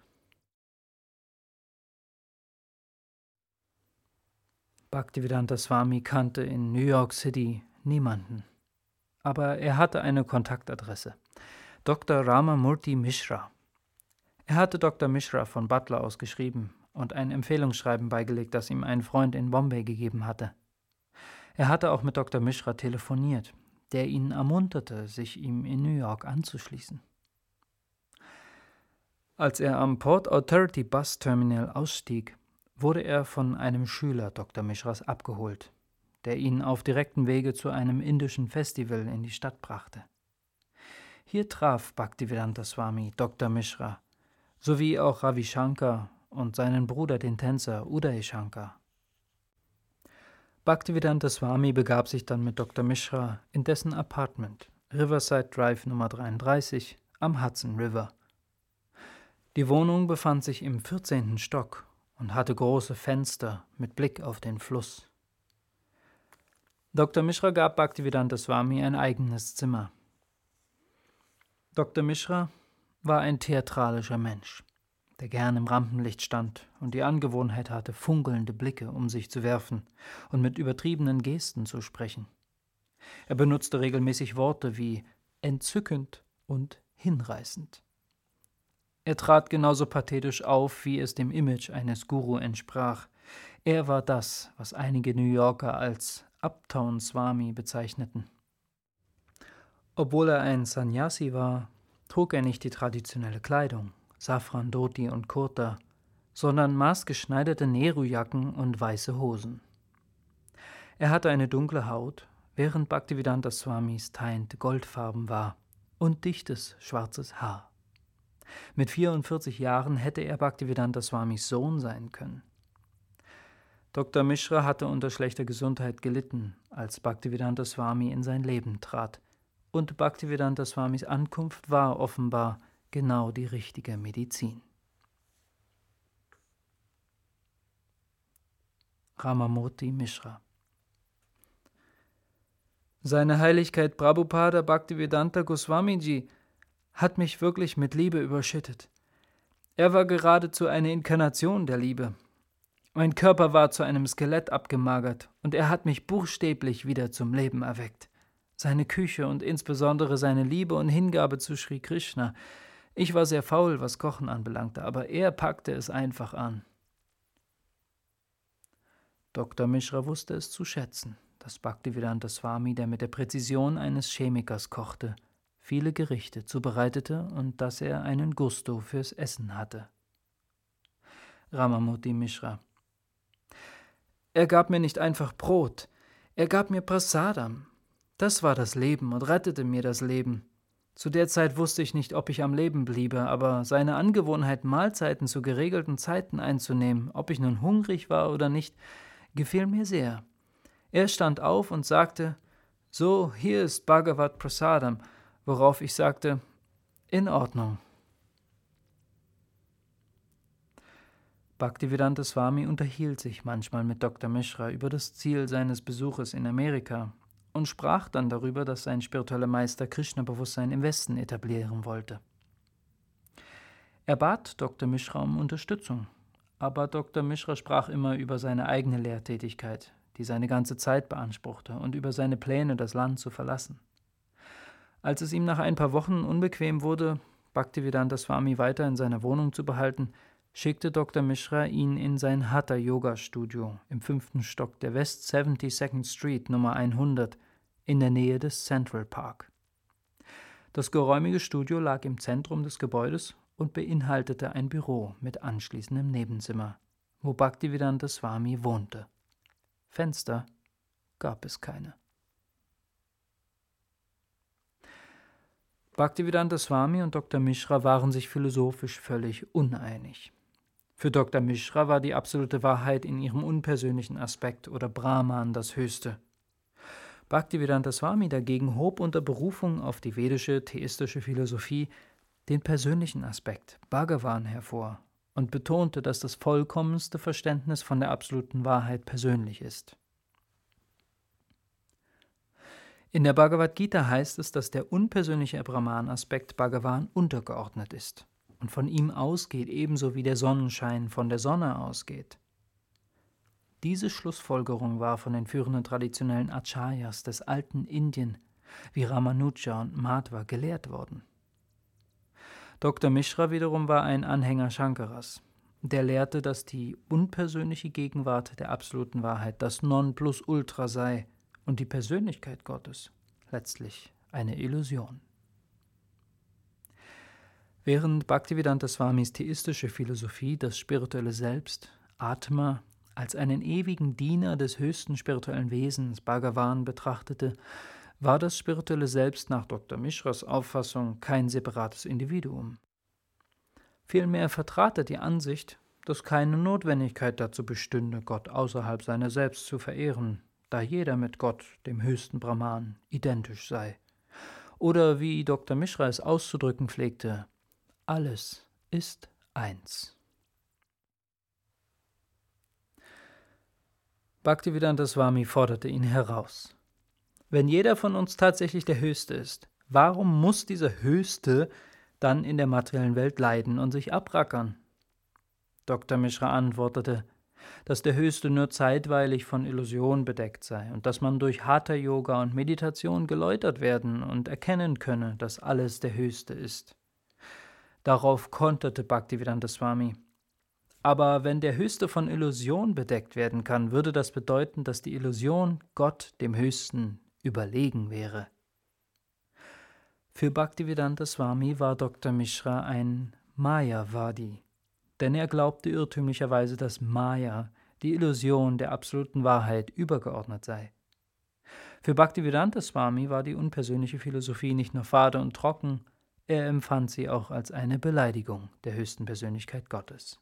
Speaker 1: Bhaktivedanta Swami kannte in New York City niemanden. Aber er hatte eine Kontaktadresse. Dr. Ramamurti Mishra. Er hatte Dr. Mishra von Butler aus geschrieben und ein Empfehlungsschreiben beigelegt, das ihm ein Freund in Bombay gegeben hatte. Er hatte auch mit Dr. Mishra telefoniert, der ihn ermunterte, sich ihm in New York anzuschließen. Als er am Port Authority Bus Terminal ausstieg, wurde er von einem Schüler Dr. Mishras abgeholt, der ihn auf direktem Wege zu einem indischen Festival in die Stadt brachte. Hier traf Bhaktivedanta Swami Dr. Mishra sowie auch Ravi Shankar und seinen Bruder, den Tänzer Uday Shankar. Bhaktivedanta Swami begab sich dann mit Dr. Mishra in dessen Apartment, Riverside Drive Nummer 33 am Hudson River. Die Wohnung befand sich im 14. Stock und hatte große Fenster mit Blick auf den Fluss. Dr. Mishra gab Bhaktivedanta Swami ein eigenes Zimmer. Dr. Mishra war ein theatralischer Mensch, der gern im Rampenlicht stand und die Angewohnheit hatte, funkelnde Blicke um sich zu werfen und mit übertriebenen Gesten zu sprechen. Er benutzte regelmäßig Worte wie entzückend und hinreißend. Er trat genauso pathetisch auf, wie es dem Image eines Guru entsprach. Er war das, was einige New Yorker als Uptown Swami bezeichneten. Obwohl er ein Sannyasi war, trug er nicht die traditionelle Kleidung, Safran Dhoti und Kurta, sondern maßgeschneiderte Nehru-Jacken und weiße Hosen. Er hatte eine dunkle Haut, während Bhaktivedanta Swamis Teint goldfarben war und dichtes schwarzes Haar. Mit 44 Jahren hätte er Bhaktivedanta Swamis Sohn sein können. Dr. Mishra hatte unter schlechter Gesundheit gelitten, als Bhaktivedanta Swami in sein Leben trat, und Bhaktivedanta Swamis Ankunft war offenbar genau die richtige Medizin. Ramamurti Mishra. Seine Heiligkeit Prabhupada Bhaktivedanta Goswamiji hat mich wirklich mit Liebe überschüttet. Er war geradezu eine Inkarnation der Liebe. Mein Körper war zu einem Skelett abgemagert und er hat mich buchstäblich wieder zum Leben erweckt. Seine Küche und insbesondere seine Liebe und Hingabe zu Sri Krishna. Ich war sehr faul, was Kochen anbelangte, aber er packte es einfach an. Dr. Mishra wusste es zu schätzen, dass Bhaktivedanta Swami, der mit der Präzision eines Chemikers kochte, viele Gerichte zubereitete und dass er einen Gusto fürs Essen hatte. Ramamurti Mishra. Er gab mir nicht einfach Brot, er gab mir Prasadam. Das war das Leben und rettete mir das Leben. Zu der Zeit wusste ich nicht, ob ich am Leben bliebe, aber seine Angewohnheit, Mahlzeiten zu geregelten Zeiten einzunehmen, ob ich nun hungrig war oder nicht, gefiel mir sehr. Er stand auf und sagte, »So, hier ist Bhagavad Prasadam«, worauf ich sagte, »In Ordnung«. Bhaktivedanta Swami unterhielt sich manchmal mit Dr. Mishra über das Ziel seines Besuches in Amerika und sprach dann darüber, dass sein spiritueller Meister Krishna-Bewusstsein im Westen etablieren wollte. Er bat Dr. Mishra um Unterstützung, aber Dr. Mishra sprach immer über seine eigene Lehrtätigkeit, die seine ganze Zeit beanspruchte, und über seine Pläne, das Land zu verlassen. Als es ihm nach ein paar Wochen unbequem wurde, Bhaktivedanta Swami weiter in seiner Wohnung zu behalten, schickte Dr. Mishra ihn in sein Hatha-Yoga-Studio im 5. Stock der West 72nd Street Nummer 100 in der Nähe des Central Park. Das geräumige Studio lag im Zentrum des Gebäudes und beinhaltete ein Büro mit anschließendem Nebenzimmer, wo Bhaktivedanta Swami wohnte. Fenster gab es keine. Bhaktivedanta Swami und Dr. Mishra waren sich philosophisch völlig uneinig. Für Dr. Mishra war die absolute Wahrheit in ihrem unpersönlichen Aspekt oder Brahman das Höchste. Bhaktivedanta Swami dagegen hob unter Berufung auf die vedische, theistische Philosophie den persönlichen Aspekt, Bhagavan, hervor und betonte, dass das vollkommenste Verständnis von der absoluten Wahrheit persönlich ist. In der Bhagavad Gita heißt es, dass der unpersönliche Brahman-Aspekt Bhagavan untergeordnet ist und von ihm ausgeht, ebenso wie der Sonnenschein von der Sonne ausgeht. Diese Schlussfolgerung war von den führenden traditionellen Acharyas des alten Indien wie Ramanuja und Madhva gelehrt worden. Dr. Mishra wiederum war ein Anhänger Shankaras. Der lehrte, dass die unpersönliche Gegenwart der absoluten Wahrheit das Nonplusultra sei und die Persönlichkeit Gottes letztlich eine Illusion. Während Bhaktivedanta Swamis theistische Philosophie das spirituelle Selbst, Atma, als einen ewigen Diener des höchsten spirituellen Wesens, Bhagavan, betrachtete, war das spirituelle Selbst nach Dr. Mishras Auffassung kein separates Individuum. Vielmehr vertrat er die Ansicht, dass keine Notwendigkeit dazu bestünde, Gott außerhalb seiner selbst zu verehren, da jeder mit Gott, dem höchsten Brahman, identisch sei. Oder wie Dr. Mishra es auszudrücken pflegte, alles ist eins. Bhaktivedanta Swami forderte ihn heraus. Wenn jeder von uns tatsächlich der Höchste ist, warum muss dieser Höchste dann in der materiellen Welt leiden und sich abrackern? Dr. Mishra antwortete, dass der Höchste nur zeitweilig von Illusion bedeckt sei und dass man durch Hatha-Yoga und Meditation geläutert werden und erkennen könne, dass alles der Höchste ist. Darauf konterte Bhaktivedanta Swami: Aber wenn der Höchste von Illusion bedeckt werden kann, würde das bedeuten, dass die Illusion Gott, dem Höchsten, überlegen wäre. Für Bhaktivedanta Swami war Dr. Mishra ein Mayavadi, denn er glaubte irrtümlicherweise, dass Maya, die Illusion der absoluten Wahrheit, übergeordnet sei. Für Bhaktivedanta Swami war die unpersönliche Philosophie nicht nur fade und trocken, er empfand sie auch als eine Beleidigung der höchsten Persönlichkeit Gottes.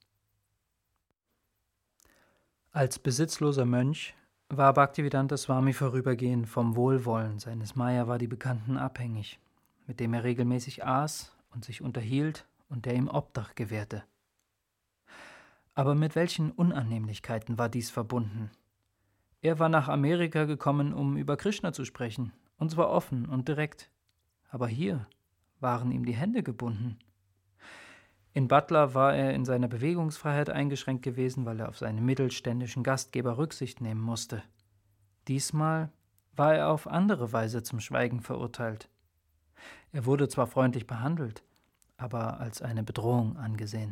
Speaker 1: Als besitzloser Mönch war Bhaktivedanta Swami vorübergehend vom Wohlwollen seines Mayavadi-Bekannten abhängig, mit dem er regelmäßig aß und sich unterhielt und der ihm Obdach gewährte. Aber mit welchen Unannehmlichkeiten war dies verbunden? Er war nach Amerika gekommen, um über Krishna zu sprechen, und zwar offen und direkt. Aber hier waren ihm die Hände gebunden. In Butler war er in seiner Bewegungsfreiheit eingeschränkt gewesen, weil er auf seine mittelständischen Gastgeber Rücksicht nehmen musste. Diesmal war er auf andere Weise zum Schweigen verurteilt. Er wurde zwar freundlich behandelt, aber als eine Bedrohung angesehen.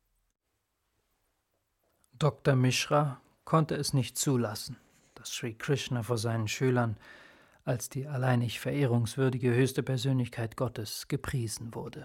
Speaker 1: Dr. Mishra konnte es nicht zulassen, dass Sri Krishna vor seinen Schülern als die alleinig verehrungswürdige höchste Persönlichkeit Gottes gepriesen wurde.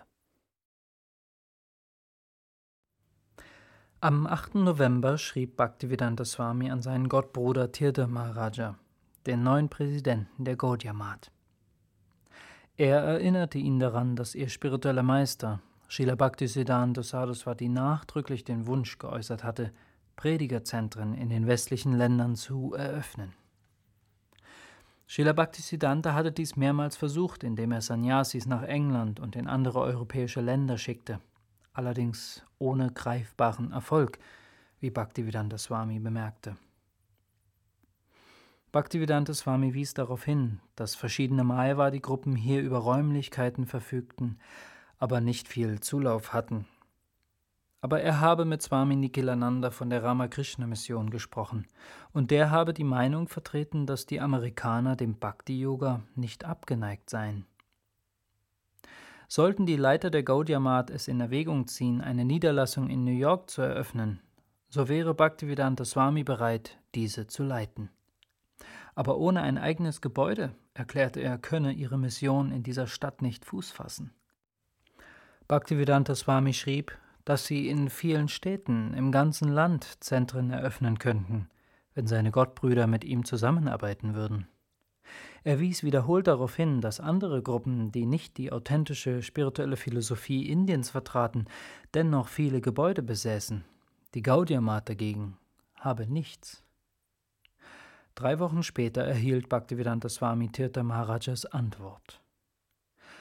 Speaker 1: Am 8. November schrieb Bhaktivedanta Swami an seinen Gottbruder Tirtha Maharaja, den neuen Präsidenten der Gaudiya Math. Er erinnerte ihn daran, dass ihr spiritueller Meister, Srila Bhaktisiddhanta Saraswati, nachdrücklich den Wunsch geäußert hatte, Predigerzentren in den westlichen Ländern zu eröffnen. Srila Bhaktisiddhanta hatte dies mehrmals versucht, indem er Sannyasis nach England und in andere europäische Länder schickte, allerdings ohne greifbaren Erfolg, wie Bhaktivedanta Swami bemerkte. Bhaktivedanta Swami wies darauf hin, dass verschiedene Mayavadi-Gruppen hier über Räumlichkeiten verfügten, aber nicht viel Zulauf hatten. Aber er habe mit Swami Nikhilananda von der Ramakrishna-Mission gesprochen, und der habe die Meinung vertreten, dass die Amerikaner dem Bhakti-Yoga nicht abgeneigt seien. Sollten die Leiter der Gaudiya Math es in Erwägung ziehen, eine Niederlassung in New York zu eröffnen, so wäre Bhaktivedanta Swami bereit, diese zu leiten. Aber ohne ein eigenes Gebäude, erklärte er, könne ihre Mission in dieser Stadt nicht Fuß fassen. Bhaktivedanta Swami schrieb, dass sie in vielen Städten im ganzen Land Zentren eröffnen könnten, wenn seine Gottbrüder mit ihm zusammenarbeiten würden. Er wies wiederholt darauf hin, dass andere Gruppen, die nicht die authentische spirituelle Philosophie Indiens vertraten, dennoch viele Gebäude besäßen. Die Gaudiya Math dagegen habe nichts. 3 Wochen später erhielt Bhaktivedanta Swami Tirtha Maharajas Antwort.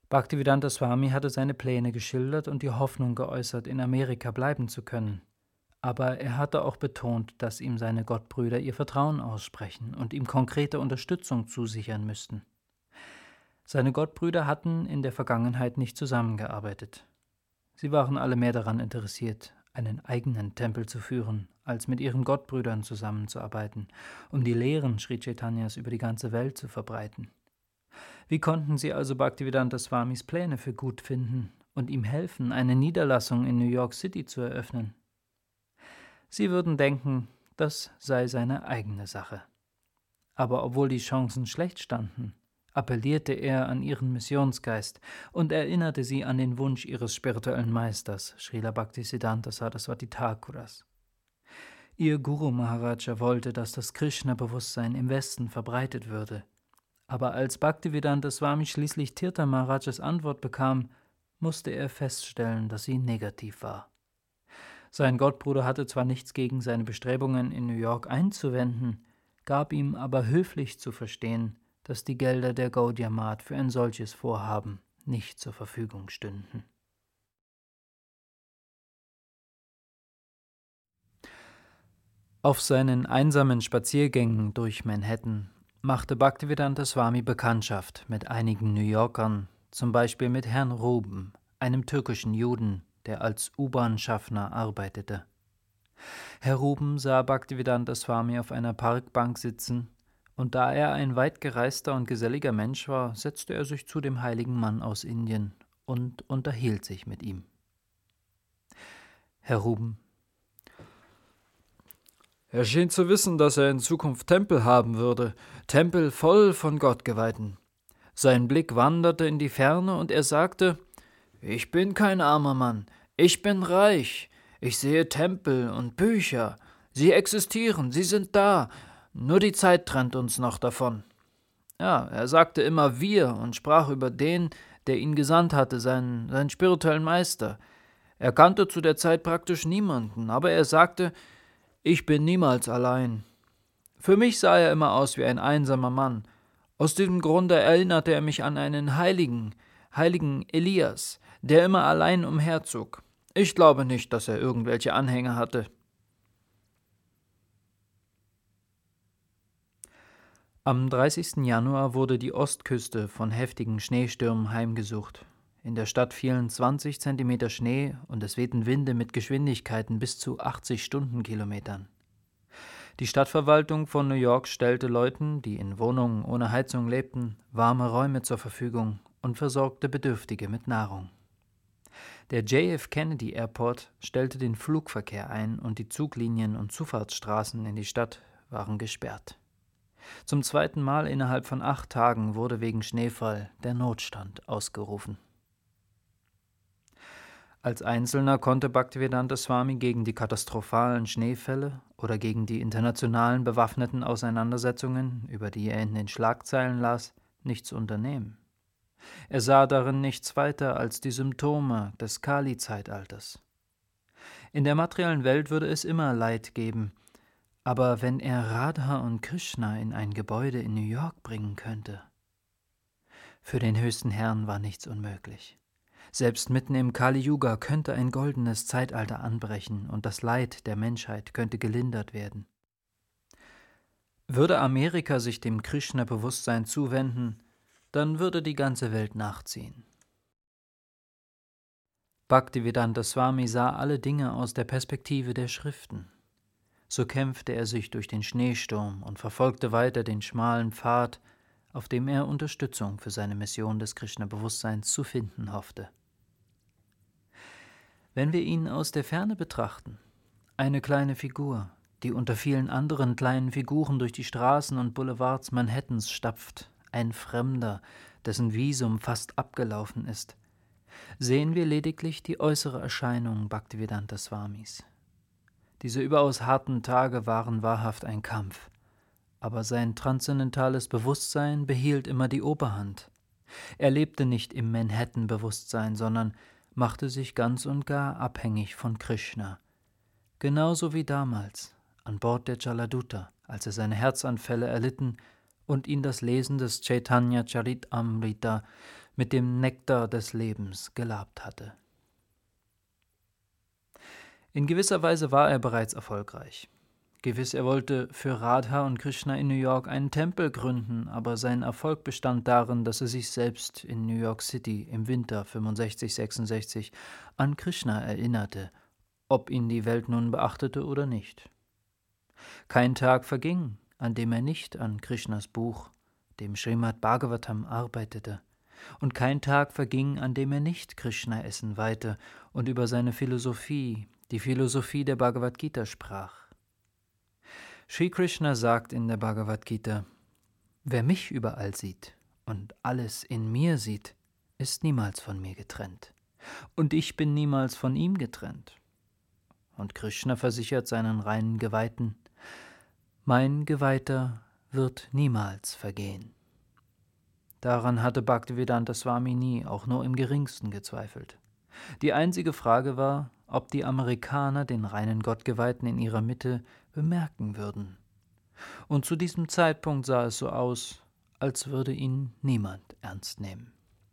Speaker 1: Bhaktivedanta Swami hatte seine Pläne geschildert und die Hoffnung geäußert, in Amerika bleiben zu können. Aber er hatte auch betont, dass ihm seine Gottbrüder ihr Vertrauen aussprechen und ihm konkrete Unterstützung zusichern müssten. Seine Gottbrüder hatten in der Vergangenheit nicht zusammengearbeitet. Sie waren alle mehr daran interessiert, einen eigenen Tempel zu führen, als mit ihren Gottbrüdern zusammenzuarbeiten, um die Lehren Sri Chaitanyas über die ganze Welt zu verbreiten. Wie konnten sie also Bhaktivedanta Swamis Pläne für gut finden und ihm helfen, eine Niederlassung in New York City zu eröffnen? Sie würden denken, das sei seine eigene Sache. Aber obwohl die Chancen schlecht standen, appellierte er an ihren Missionsgeist und erinnerte sie an den Wunsch ihres spirituellen Meisters, Srila Bhaktisiddhanta Saraswati Thakuras. Ihr Guru Maharaja wollte, dass das Krishna-Bewusstsein im Westen verbreitet würde. Aber als Bhaktivedanta Swami schließlich Tirtha Maharajas Antwort bekam, musste er feststellen, dass sie negativ war. Sein Gottbruder hatte zwar nichts gegen seine Bestrebungen in New York einzuwenden, gab ihm aber höflich zu verstehen, dass die Gelder der Gaudiya Math für ein solches Vorhaben nicht zur Verfügung stünden. Auf seinen einsamen Spaziergängen durch Manhattan machte Bhaktivedanta Swami Bekanntschaft mit einigen New Yorkern, zum Beispiel mit Herrn Ruben, einem türkischen Juden, der als U-Bahn-Schaffner arbeitete. Herr Ruben sah Bhaktivedanta Swami auf einer Parkbank sitzen, und da er ein weit gereister und geselliger Mensch war, setzte er sich zu dem heiligen Mann aus Indien und unterhielt sich mit ihm. Herr Ruben: Er schien zu wissen, dass er in Zukunft Tempel haben würde, Tempel voll von Gottgeweihten. Sein Blick wanderte in die Ferne und er sagte: Ich bin kein armer Mann, ich bin reich. Ich sehe Tempel und Bücher. Sie existieren, sie sind da. Nur die Zeit trennt uns noch davon. Ja, er sagte immer wir und sprach über den, der ihn gesandt hatte, seinen spirituellen Meister. Er kannte zu der Zeit praktisch niemanden, aber er sagte: Ich bin niemals allein. Für mich sah er immer aus wie ein einsamer Mann. Aus diesem Grunde erinnerte er mich an einen heiligen Elias, der immer allein umherzog. Ich glaube nicht, dass er irgendwelche Anhänger hatte. Am 30. Januar wurde die Ostküste von heftigen Schneestürmen heimgesucht. In der Stadt fielen 20 Zentimeter Schnee und es wehten Winde mit Geschwindigkeiten bis zu 80 Stundenkilometern. Die Stadtverwaltung von New York stellte Leuten, die in Wohnungen ohne Heizung lebten, warme Räume zur Verfügung und versorgte Bedürftige mit Nahrung. Der JF Kennedy Airport stellte den Flugverkehr ein und die Zuglinien und Zufahrtsstraßen in die Stadt waren gesperrt. Zum zweiten Mal innerhalb von 8 Tagen wurde wegen Schneefall der Notstand ausgerufen. Als Einzelner konnte Bhaktivedanta Swami gegen die katastrophalen Schneefälle oder gegen die internationalen bewaffneten Auseinandersetzungen, über die er in den Schlagzeilen las, nichts unternehmen. Er sah darin nichts weiter als die Symptome des Kali-Zeitalters. In der materiellen Welt würde es immer Leid geben, aber wenn er Radha und Krishna in ein Gebäude in New York bringen könnte. Für den höchsten Herrn war nichts unmöglich. Selbst mitten im Kali-Yuga könnte ein goldenes Zeitalter anbrechen und das Leid der Menschheit könnte gelindert werden. Würde Amerika sich dem Krishna-Bewusstsein zuwenden, dann würde die ganze Welt nachziehen. Bhaktivedanta Swami sah alle Dinge aus der Perspektive der Schriften. So kämpfte er sich durch den Schneesturm und verfolgte weiter den schmalen Pfad, auf dem er Unterstützung für seine Mission des Krishna-Bewusstseins zu finden hoffte. Wenn wir ihn aus der Ferne betrachten, eine kleine Figur, die unter vielen anderen kleinen Figuren durch die Straßen und Boulevards Manhattans stapft, ein Fremder, dessen Visum fast abgelaufen ist, sehen wir lediglich die äußere Erscheinung Bhaktivedanta Swamis. Diese überaus harten Tage waren wahrhaft ein Kampf, aber sein transzendentales Bewusstsein behielt immer die Oberhand. Er lebte nicht im Manhattan-Bewusstsein, sondern machte sich ganz und gar abhängig von Krishna. Genauso wie damals, an Bord der Jaladuta, als er seine Herzanfälle erlitten und ihn das Lesen des Chaitanya Charitamrita mit dem Nektar des Lebens gelabt hatte. In gewisser Weise war er bereits erfolgreich. Gewiss, er wollte für Radha und Krishna in New York einen Tempel gründen, aber sein Erfolg bestand darin, dass er sich selbst in New York City im Winter 65/66 an Krishna erinnerte, ob ihn die Welt nun beachtete oder nicht. Kein Tag verging, an dem er nicht an Krishnas Buch, dem Srimad Bhagavatam, arbeitete, und kein Tag verging, an dem er nicht Krishna-Essen weihte und über seine Philosophie, die Philosophie der Bhagavad Gita, sprach. Sri Krishna sagt in der Bhagavad Gita: Wer mich überall sieht und alles in mir sieht, ist niemals von mir getrennt. Und ich bin niemals von ihm getrennt. Und Krishna versichert seinen reinen Geweihten: Mein Geweihter wird niemals vergehen. Daran hatte Bhaktivedanta Swami nie auch nur im geringsten gezweifelt. Die einzige Frage war, ob die Amerikaner den reinen Gottgeweihten in ihrer Mitte bemerken würden. Und zu diesem Zeitpunkt sah es so aus, als würde ihn niemand ernst nehmen.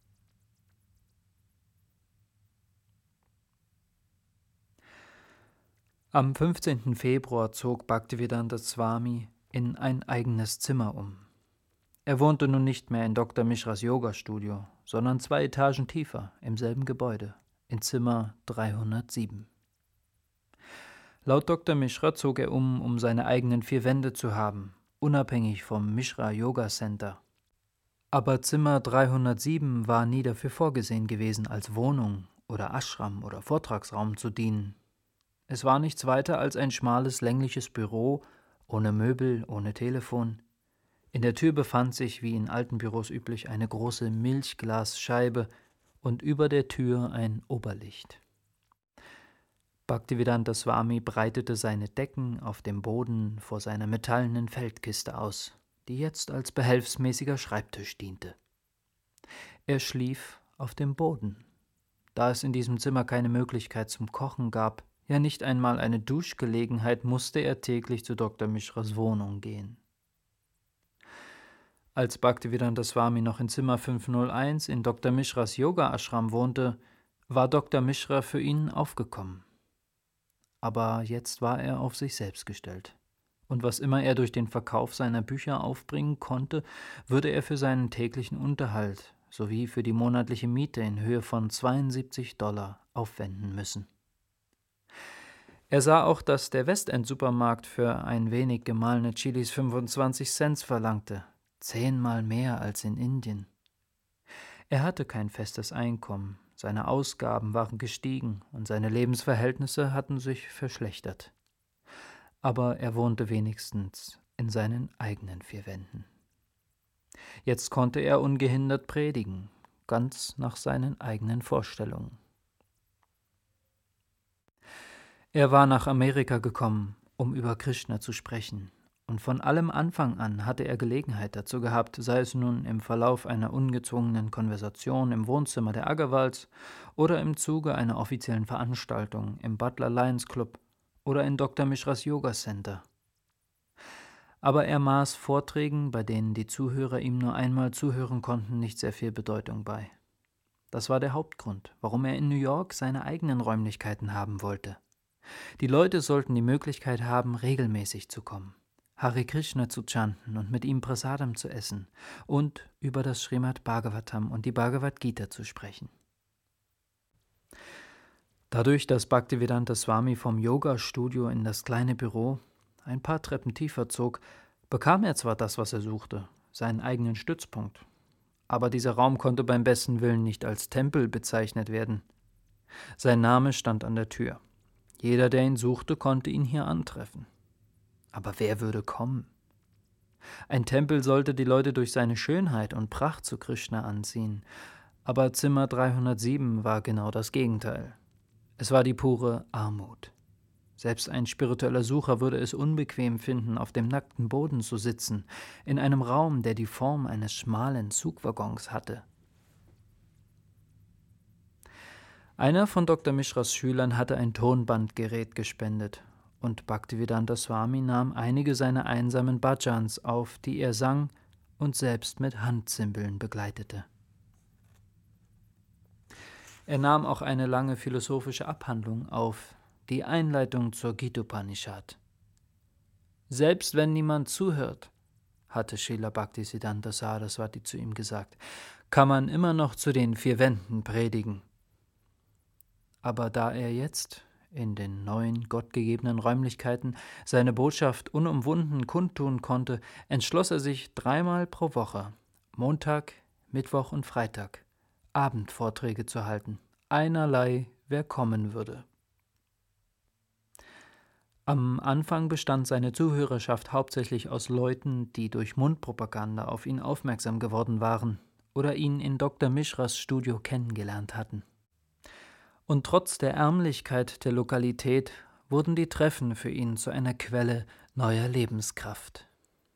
Speaker 1: Am 15. Februar zog Bhaktivedanta Swami in ein eigenes Zimmer um. Er wohnte nun nicht mehr in Dr. Mishras Yoga-Studio, sondern 2 Etagen tiefer im selben Gebäude, in Zimmer 307. Laut Dr. Mishra zog er um seine eigenen 4 Wände zu haben, unabhängig vom Mishra Yoga Center. Aber Zimmer 307 war nie dafür vorgesehen gewesen, als Wohnung oder Ashram oder Vortragsraum zu dienen. Es war nichts weiter als ein schmales, längliches Büro, ohne Möbel, ohne Telefon. In der Tür befand sich, wie in alten Büros üblich, eine große Milchglasscheibe und über der Tür ein Oberlicht. Bhaktivedanta Swami breitete seine Decken auf dem Boden vor seiner metallenen Feldkiste aus, die jetzt als behelfsmäßiger Schreibtisch diente. Er schlief auf dem Boden. Da es in diesem Zimmer keine Möglichkeit zum Kochen gab, ja nicht einmal eine Duschgelegenheit, musste er täglich zu Dr. Mishras Wohnung gehen. Als Bhaktivedanta Swami noch in Zimmer 501 in Dr. Mishras Yoga-Ashram wohnte, war Dr. Mishra für ihn aufgekommen. Aber jetzt war er auf sich selbst gestellt. Und was immer er durch den Verkauf seiner Bücher aufbringen konnte, würde er für seinen täglichen Unterhalt sowie für die monatliche Miete in Höhe von $72 aufwenden müssen. Er sah auch, dass der Westend-Supermarkt für ein wenig gemahlene Chilis 25 Cent verlangte, 10-mal mehr als in Indien. Er hatte kein festes Einkommen, seine Ausgaben waren gestiegen und seine Lebensverhältnisse hatten sich verschlechtert. Aber er wohnte wenigstens in seinen eigenen 4 Wänden. Jetzt konnte er ungehindert predigen, ganz nach seinen eigenen Vorstellungen. Er war nach Amerika gekommen, um über Krishna zu sprechen, und von allem Anfang an hatte er Gelegenheit dazu gehabt, sei es nun im Verlauf einer ungezwungenen Konversation im Wohnzimmer der Agarwals oder im Zuge einer offiziellen Veranstaltung im Butler Lions Club oder in Dr. Mishras Yoga Center. Aber er maß Vorträgen, bei denen die Zuhörer ihm nur einmal zuhören konnten, nicht sehr viel Bedeutung bei. Das war der Hauptgrund, warum er in New York seine eigenen Räumlichkeiten haben wollte. Die Leute sollten die Möglichkeit haben, regelmäßig zu kommen, Hare Krishna zu chanten und mit ihm Prasadam zu essen und über das Srimad Bhagavatam und die Bhagavad Gita zu sprechen. Dadurch, dass Bhaktivedanta Swami vom Yoga-Studio in das kleine Büro ein paar Treppen tiefer zog, bekam er zwar das, was er suchte, seinen eigenen Stützpunkt, aber dieser Raum konnte beim besten Willen nicht als Tempel bezeichnet werden. Sein Name stand an der Tür. Jeder, der ihn suchte, konnte ihn hier antreffen. Aber wer würde kommen? Ein Tempel sollte die Leute durch seine Schönheit und Pracht zu Krishna anziehen, aber Zimmer 307 war genau das Gegenteil. Es war die pure Armut. Selbst ein spiritueller Sucher würde es unbequem finden, auf dem nackten Boden zu sitzen, in einem Raum, der die Form eines schmalen Zugwaggons hatte. Einer von Dr. Mishras Schülern hatte ein Tonbandgerät gespendet, und Bhaktivedanta Swami nahm einige seiner einsamen Bhajans auf, die er sang und selbst mit Handzimbeln begleitete. Er nahm auch eine lange philosophische Abhandlung auf, die Einleitung zur Gita-Upanishad. Selbst wenn niemand zuhört, hatte Srila Bhaktisiddhanta Saraswati zu ihm gesagt, kann man immer noch zu den 4 Wänden predigen. Aber da er jetzt in den neuen, gottgegebenen Räumlichkeiten seine Botschaft unumwunden kundtun konnte, entschloss er sich 3-mal pro Woche, Montag, Mittwoch und Freitag, Abendvorträge zu halten, einerlei, wer kommen würde. Am Anfang bestand seine Zuhörerschaft hauptsächlich aus Leuten, die durch Mundpropaganda auf ihn aufmerksam geworden waren oder ihn in Dr. Mishras Studio kennengelernt hatten. Und trotz der Ärmlichkeit der Lokalität wurden die Treffen für ihn zu einer Quelle neuer Lebenskraft.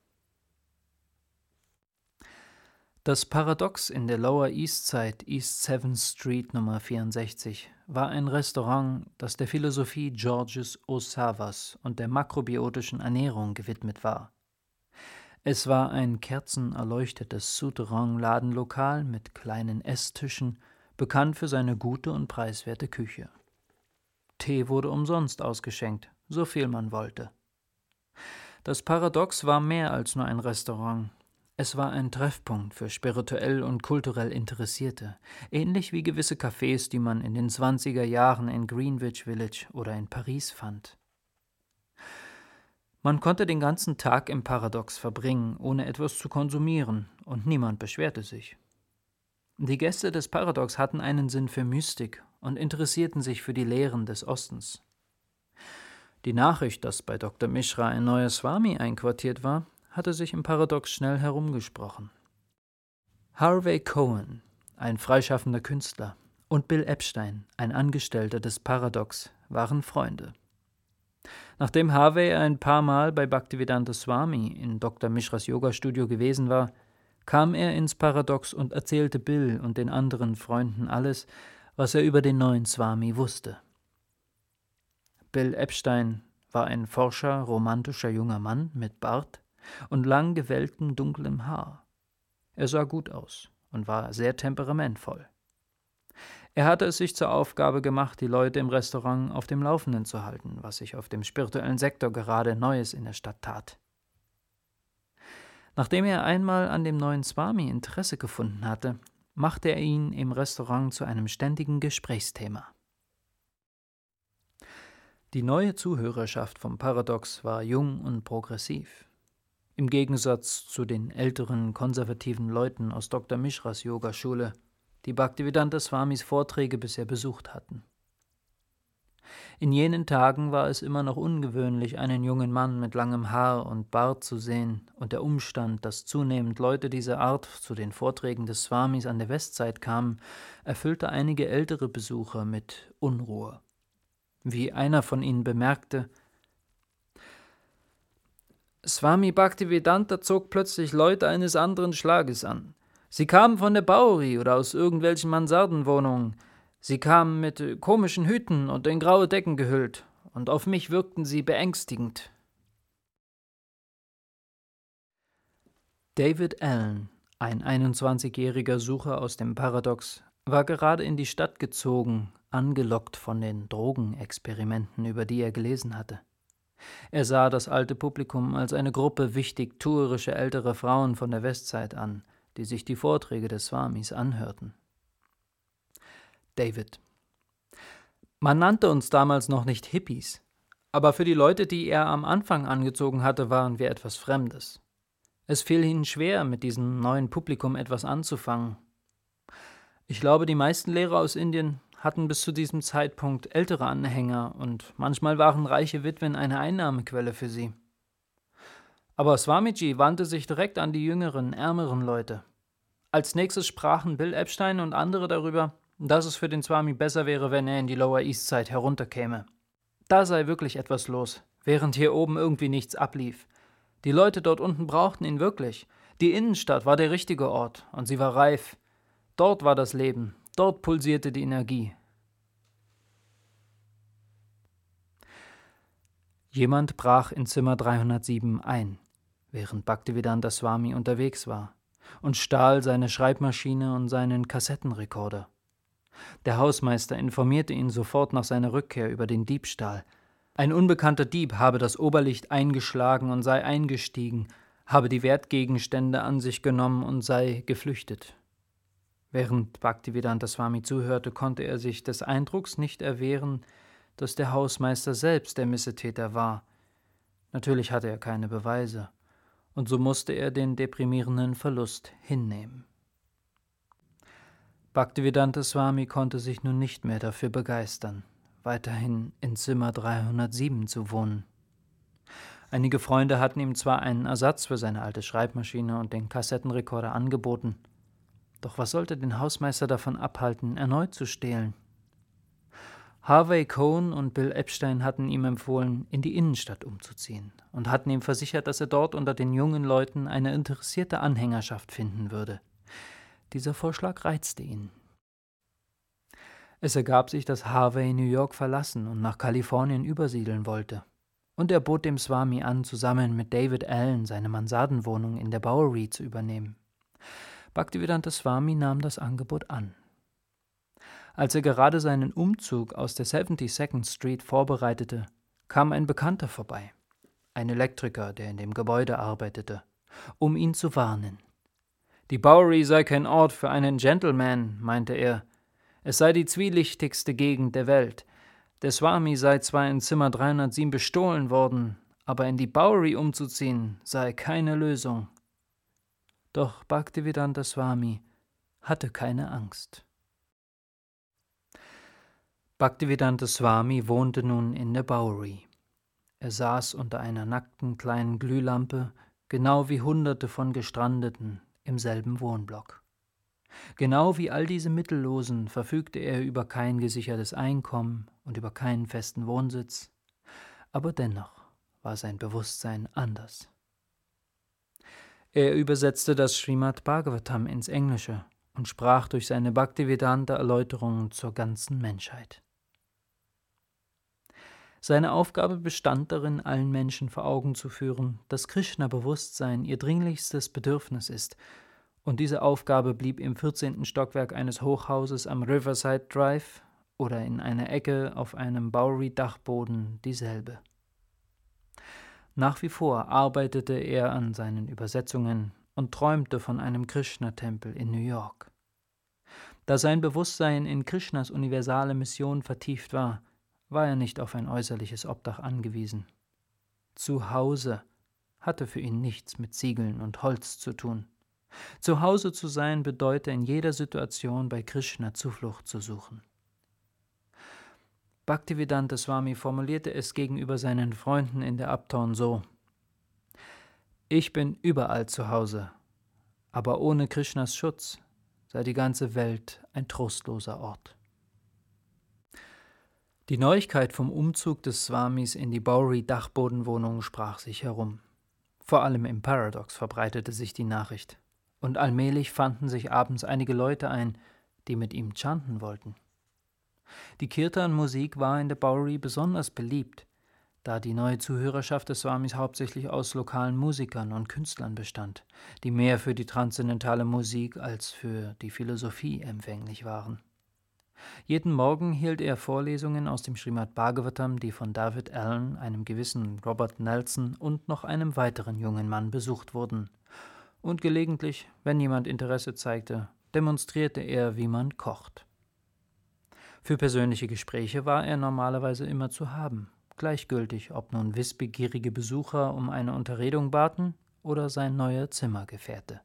Speaker 1: Das Paradox in der Lower East Side, East 7th Street Nummer 64, war ein Restaurant, das der Philosophie Georges O. Savas und der makrobiotischen Ernährung gewidmet war. Es war ein kerzenerleuchtetes Souterrain-Ladenlokal mit kleinen Esstischen, bekannt für seine gute und preiswerte Küche. Tee wurde umsonst ausgeschenkt, so viel man wollte. Das Paradox war mehr als nur ein Restaurant. Es war ein Treffpunkt für spirituell und kulturell Interessierte, ähnlich wie gewisse Cafés, die man in den 20er Jahren in Greenwich Village oder in Paris fand. Man konnte den ganzen Tag im Paradox verbringen, ohne etwas zu konsumieren, und niemand beschwerte sich. Die Gäste des Paradox hatten einen Sinn für Mystik und interessierten sich für die Lehren des Ostens. Die Nachricht, dass bei Dr. Mishra ein neuer Swami einquartiert war, hatte sich im Paradox schnell herumgesprochen. Harvey Cohen, ein freischaffender Künstler, und Bill Epstein, ein Angestellter des Paradox, waren Freunde. Nachdem Harvey ein paar Mal bei Bhaktivedanta Swami in Dr. Mishras Yoga-Studio gewesen war, kam er ins Paradox und erzählte Bill und den anderen Freunden alles, was er über den neuen Swami wusste. Bill Epstein war ein forscher, romantischer junger Mann mit Bart und lang gewelltem, dunklem Haar. Er sah gut aus und war sehr temperamentvoll. Er hatte es sich zur Aufgabe gemacht, die Leute im Restaurant auf dem Laufenden zu halten, was sich auf dem spirituellen Sektor gerade Neues in der Stadt tat. Nachdem er einmal an dem neuen Swami Interesse gefunden hatte, machte er ihn im Restaurant zu einem ständigen Gesprächsthema. Die neue Zuhörerschaft vom Paradox war jung und progressiv. Im Gegensatz zu den älteren, konservativen Leuten aus Dr. Mishras Yogaschule, die Bhaktivedanta Swamis Vorträge bisher besucht hatten. In jenen Tagen war es immer noch ungewöhnlich, einen jungen Mann mit langem Haar und Bart zu sehen, und der Umstand, dass zunehmend Leute dieser Art zu den Vorträgen des Swamis an der Westside kamen, erfüllte einige ältere Besucher mit Unruhe. Wie einer von ihnen bemerkte: Swami Bhaktivedanta zog plötzlich Leute eines anderen Schlages an. Sie kamen von der Bowery oder aus irgendwelchen Mansardenwohnungen. Sie kamen mit komischen Hüten und in graue Decken gehüllt, und auf mich wirkten sie beängstigend. David Allen, ein 21-jähriger Sucher aus dem Paradox, war gerade in die Stadt gezogen, angelockt von den Drogenexperimenten, über die er gelesen hatte. Er sah das alte Publikum als eine Gruppe wichtig tuerischer älterer Frauen von der Westside an, die sich die Vorträge des Swamis anhörten. David: Man nannte uns damals noch nicht Hippies, aber für die Leute, die er am Anfang angezogen hatte, waren wir etwas Fremdes. Es fiel ihnen schwer, mit diesem neuen Publikum etwas anzufangen. Ich glaube, die meisten Lehrer aus Indien hatten bis zu diesem Zeitpunkt ältere Anhänger und manchmal waren reiche Witwen eine Einnahmequelle für sie. Aber Swamiji wandte sich direkt an die jüngeren, ärmeren Leute. Als nächstes sprachen Bill Epstein und andere darüber, dass es für den Swami besser wäre, wenn er in die Lower East Side herunterkäme. Da sei wirklich etwas los, während hier oben irgendwie nichts ablief. Die Leute dort unten brauchten ihn wirklich. Die Innenstadt war der richtige Ort und sie war reif. Dort war das Leben, dort pulsierte die Energie. Jemand brach in Zimmer 307 ein, während Bhaktivedanta Swami unterwegs war, und stahl seine Schreibmaschine und seinen Kassettenrekorder. Der Hausmeister informierte ihn sofort nach seiner Rückkehr über den Diebstahl. Ein unbekannter Dieb habe das Oberlicht eingeschlagen und sei eingestiegen, habe die Wertgegenstände an sich genommen und sei geflüchtet. Während Bhaktivedanta Swami zuhörte, konnte er sich des Eindrucks nicht erwehren, dass der Hausmeister selbst der Missetäter war. Natürlich hatte er keine Beweise, und so musste er den deprimierenden Verlust hinnehmen. Bhaktivedanta Swami konnte sich nun nicht mehr dafür begeistern, weiterhin in Zimmer 307 zu wohnen. Einige Freunde hatten ihm zwar einen Ersatz für seine alte Schreibmaschine und den Kassettenrekorder angeboten, doch was sollte den Hausmeister davon abhalten, erneut zu stehlen? Harvey Cohn und Bill Epstein hatten ihm empfohlen, in die Innenstadt umzuziehen und hatten ihm versichert, dass er dort unter den jungen Leuten eine interessierte Anhängerschaft finden würde. Dieser Vorschlag reizte ihn. Es ergab sich, dass Harvey New York verlassen und nach Kalifornien übersiedeln wollte. Und er bot dem Swami an, zusammen mit David Allen seine Mansardenwohnung in der Bowery zu übernehmen. Bhaktivedanta Swami nahm das Angebot an. Als er gerade seinen Umzug aus der 72nd Street vorbereitete, kam ein Bekannter vorbei, ein Elektriker, der in dem Gebäude arbeitete, um ihn zu warnen. Die Bowery sei kein Ort für einen Gentleman, meinte er. Es sei die zwielichtigste Gegend der Welt. Der Swami sei zwar in Zimmer 307 bestohlen worden, aber in die Bowery umzuziehen sei keine Lösung. Doch Bhaktivedanta Swami hatte keine Angst. Bhaktivedanta Swami wohnte nun in der Bowery. Er saß unter einer nackten kleinen Glühlampe, genau wie Hunderte von Gestrandeten im selben Wohnblock. Genau wie all diese Mittellosen verfügte er über kein gesichertes Einkommen und über keinen festen Wohnsitz, aber dennoch war sein Bewusstsein anders. Er übersetzte das Srimad Bhagavatam ins Englische und sprach durch seine Bhaktivedanta-Erläuterungen zur ganzen Menschheit. Seine Aufgabe bestand darin, allen Menschen vor Augen zu führen, dass Krishna-Bewusstsein ihr dringlichstes Bedürfnis ist, und diese Aufgabe blieb im 14. Stockwerk eines Hochhauses am Riverside Drive oder in einer Ecke auf einem Bowery-Dachboden dieselbe. Nach wie vor arbeitete er an seinen Übersetzungen und träumte von einem Krishna-Tempel in New York. Da sein Bewusstsein in Krishnas universale Mission vertieft war er nicht auf ein äußerliches Obdach angewiesen. Zu Hause hatte für ihn nichts mit Ziegeln und Holz zu tun. Zu Hause zu sein bedeutet in jeder Situation bei Krishna Zuflucht zu suchen. Bhaktivedanta Swami formulierte es gegenüber seinen Freunden in der Uptown so: Ich bin überall zu Hause, aber ohne Krishnas Schutz sei die ganze Welt ein trostloser Ort. Die Neuigkeit vom Umzug des Swamis in die Bowery-Dachbodenwohnung sprach sich herum. Vor allem im Paradox verbreitete sich die Nachricht, und allmählich fanden sich abends einige Leute ein, die mit ihm chanten wollten. Die Kirtan-Musik war in der Bowery besonders beliebt, da die neue Zuhörerschaft des Swamis hauptsächlich aus lokalen Musikern und Künstlern bestand, die mehr für die transzendentale Musik als für die Philosophie empfänglich waren. Jeden Morgen hielt er Vorlesungen aus dem Srimad Bhagavatam, die von David Allen, einem gewissen Robert Nelson und noch einem weiteren jungen Mann besucht wurden. Und gelegentlich, wenn jemand Interesse zeigte, demonstrierte er, wie man kocht. Für persönliche Gespräche war er normalerweise immer zu haben, gleichgültig, ob nun wissbegierige Besucher um eine Unterredung baten oder sein neuer Zimmergefährte.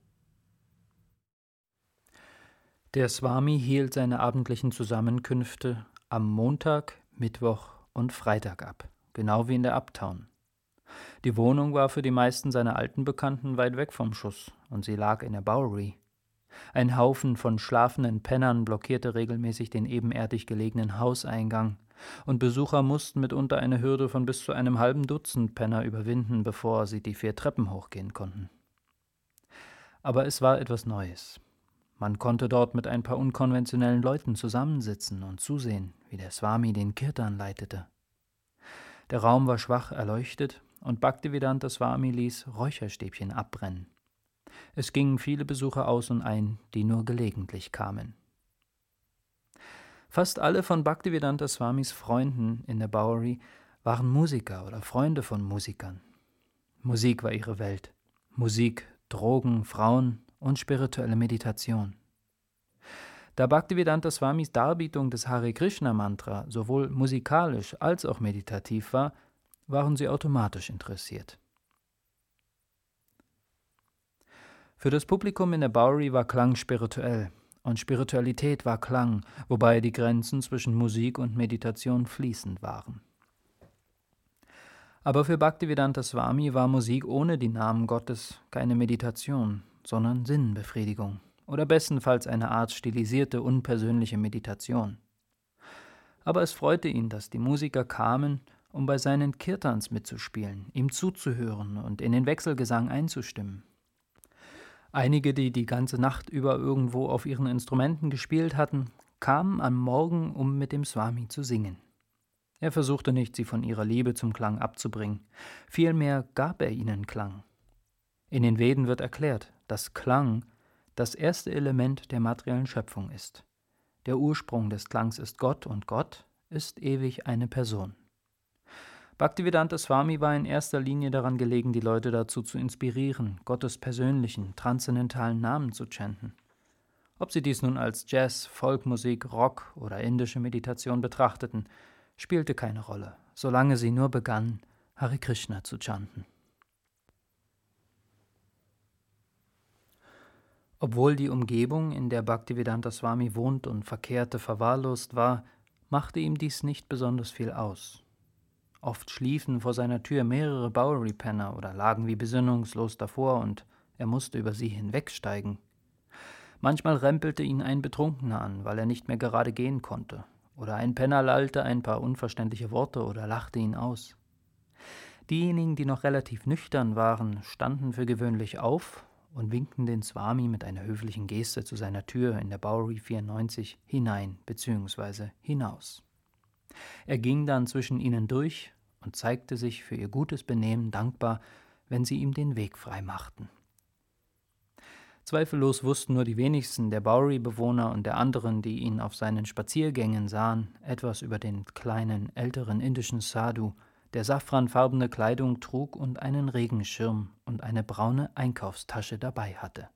Speaker 1: Der Swami hielt seine abendlichen Zusammenkünfte am Montag, Mittwoch und Freitag ab, genau wie in der Uptown. Die Wohnung war für die meisten seiner alten Bekannten weit weg vom Schuss, und sie lag in der Bowery. Ein Haufen von schlafenden Pennern blockierte regelmäßig den ebenerdig gelegenen Hauseingang, und Besucher mussten mitunter eine Hürde von bis zu einem halben Dutzend Penner überwinden, bevor sie die 4 Treppen hochgehen konnten. Aber es war etwas Neues. Man konnte dort mit ein paar unkonventionellen Leuten zusammensitzen und zusehen, wie der Swami den Kirtan leitete. Der Raum war schwach erleuchtet, und Bhaktivedanta Swami ließ Räucherstäbchen abbrennen. Es gingen viele Besucher aus und ein, die nur gelegentlich kamen. Fast alle von Bhaktivedanta Swamis Freunden in der Bowery waren Musiker oder Freunde von Musikern. Musik war ihre Welt. Musik, Drogen, Frauen und spirituelle Meditation. Da Bhaktivedanta Swamis Darbietung des Hare Krishna Mantra sowohl musikalisch als auch meditativ war, waren sie automatisch interessiert. Für das Publikum in der Bowery war Klang spirituell und Spiritualität war Klang, wobei die Grenzen zwischen Musik und Meditation fließend waren. Aber für Bhaktivedanta Swami war Musik ohne die Namen Gottes keine Meditation, sondern Sinnbefriedigung oder bestenfalls eine Art stilisierte, unpersönliche Meditation. Aber es freute ihn, dass die Musiker kamen, um bei seinen Kirtans mitzuspielen, ihm zuzuhören und in den Wechselgesang einzustimmen. Einige, die die ganze Nacht über irgendwo auf ihren Instrumenten gespielt hatten, kamen am Morgen, um mit dem Swami zu singen. Er versuchte nicht, sie von ihrer Liebe zum Klang abzubringen. Vielmehr gab er ihnen Klang. In den Veden wird erklärt, dass Klang das erste Element der materiellen Schöpfung ist. Der Ursprung des Klangs ist Gott und Gott ist ewig eine Person. Bhaktivedanta Swami war in erster Linie daran gelegen, die Leute dazu zu inspirieren, Gottes persönlichen, transzendentalen Namen zu chanten. Ob sie dies nun als Jazz, Folkmusik, Rock oder indische Meditation betrachteten, spielte keine Rolle, solange sie nur begannen, Hare Krishna zu chanten. Obwohl die Umgebung, in der Bhaktivedanta Swami wohnt und verkehrte, verwahrlost war, machte ihm dies nicht besonders viel aus. Oft schliefen vor seiner Tür mehrere Bowery-Penner oder lagen wie besinnungslos davor und er musste über sie hinwegsteigen. Manchmal rempelte ihn ein Betrunkener an, weil er nicht mehr gerade gehen konnte. Oder ein Penner lallte ein paar unverständliche Worte oder lachte ihn aus. Diejenigen, die noch relativ nüchtern waren, standen für gewöhnlich auf und winkten den Swami mit einer höflichen Geste zu seiner Tür in der Bowery 94 hinein bzw. hinaus. Er ging dann zwischen ihnen durch und zeigte sich für ihr gutes Benehmen dankbar, wenn sie ihm den Weg frei machten. Zweifellos wussten nur die wenigsten der Bowery-Bewohner und der anderen, die ihn auf seinen Spaziergängen sahen, etwas über den kleinen, älteren indischen Sadhu, der safranfarbene Kleidung trug und einen Regenschirm und eine braune Einkaufstasche dabei hatte.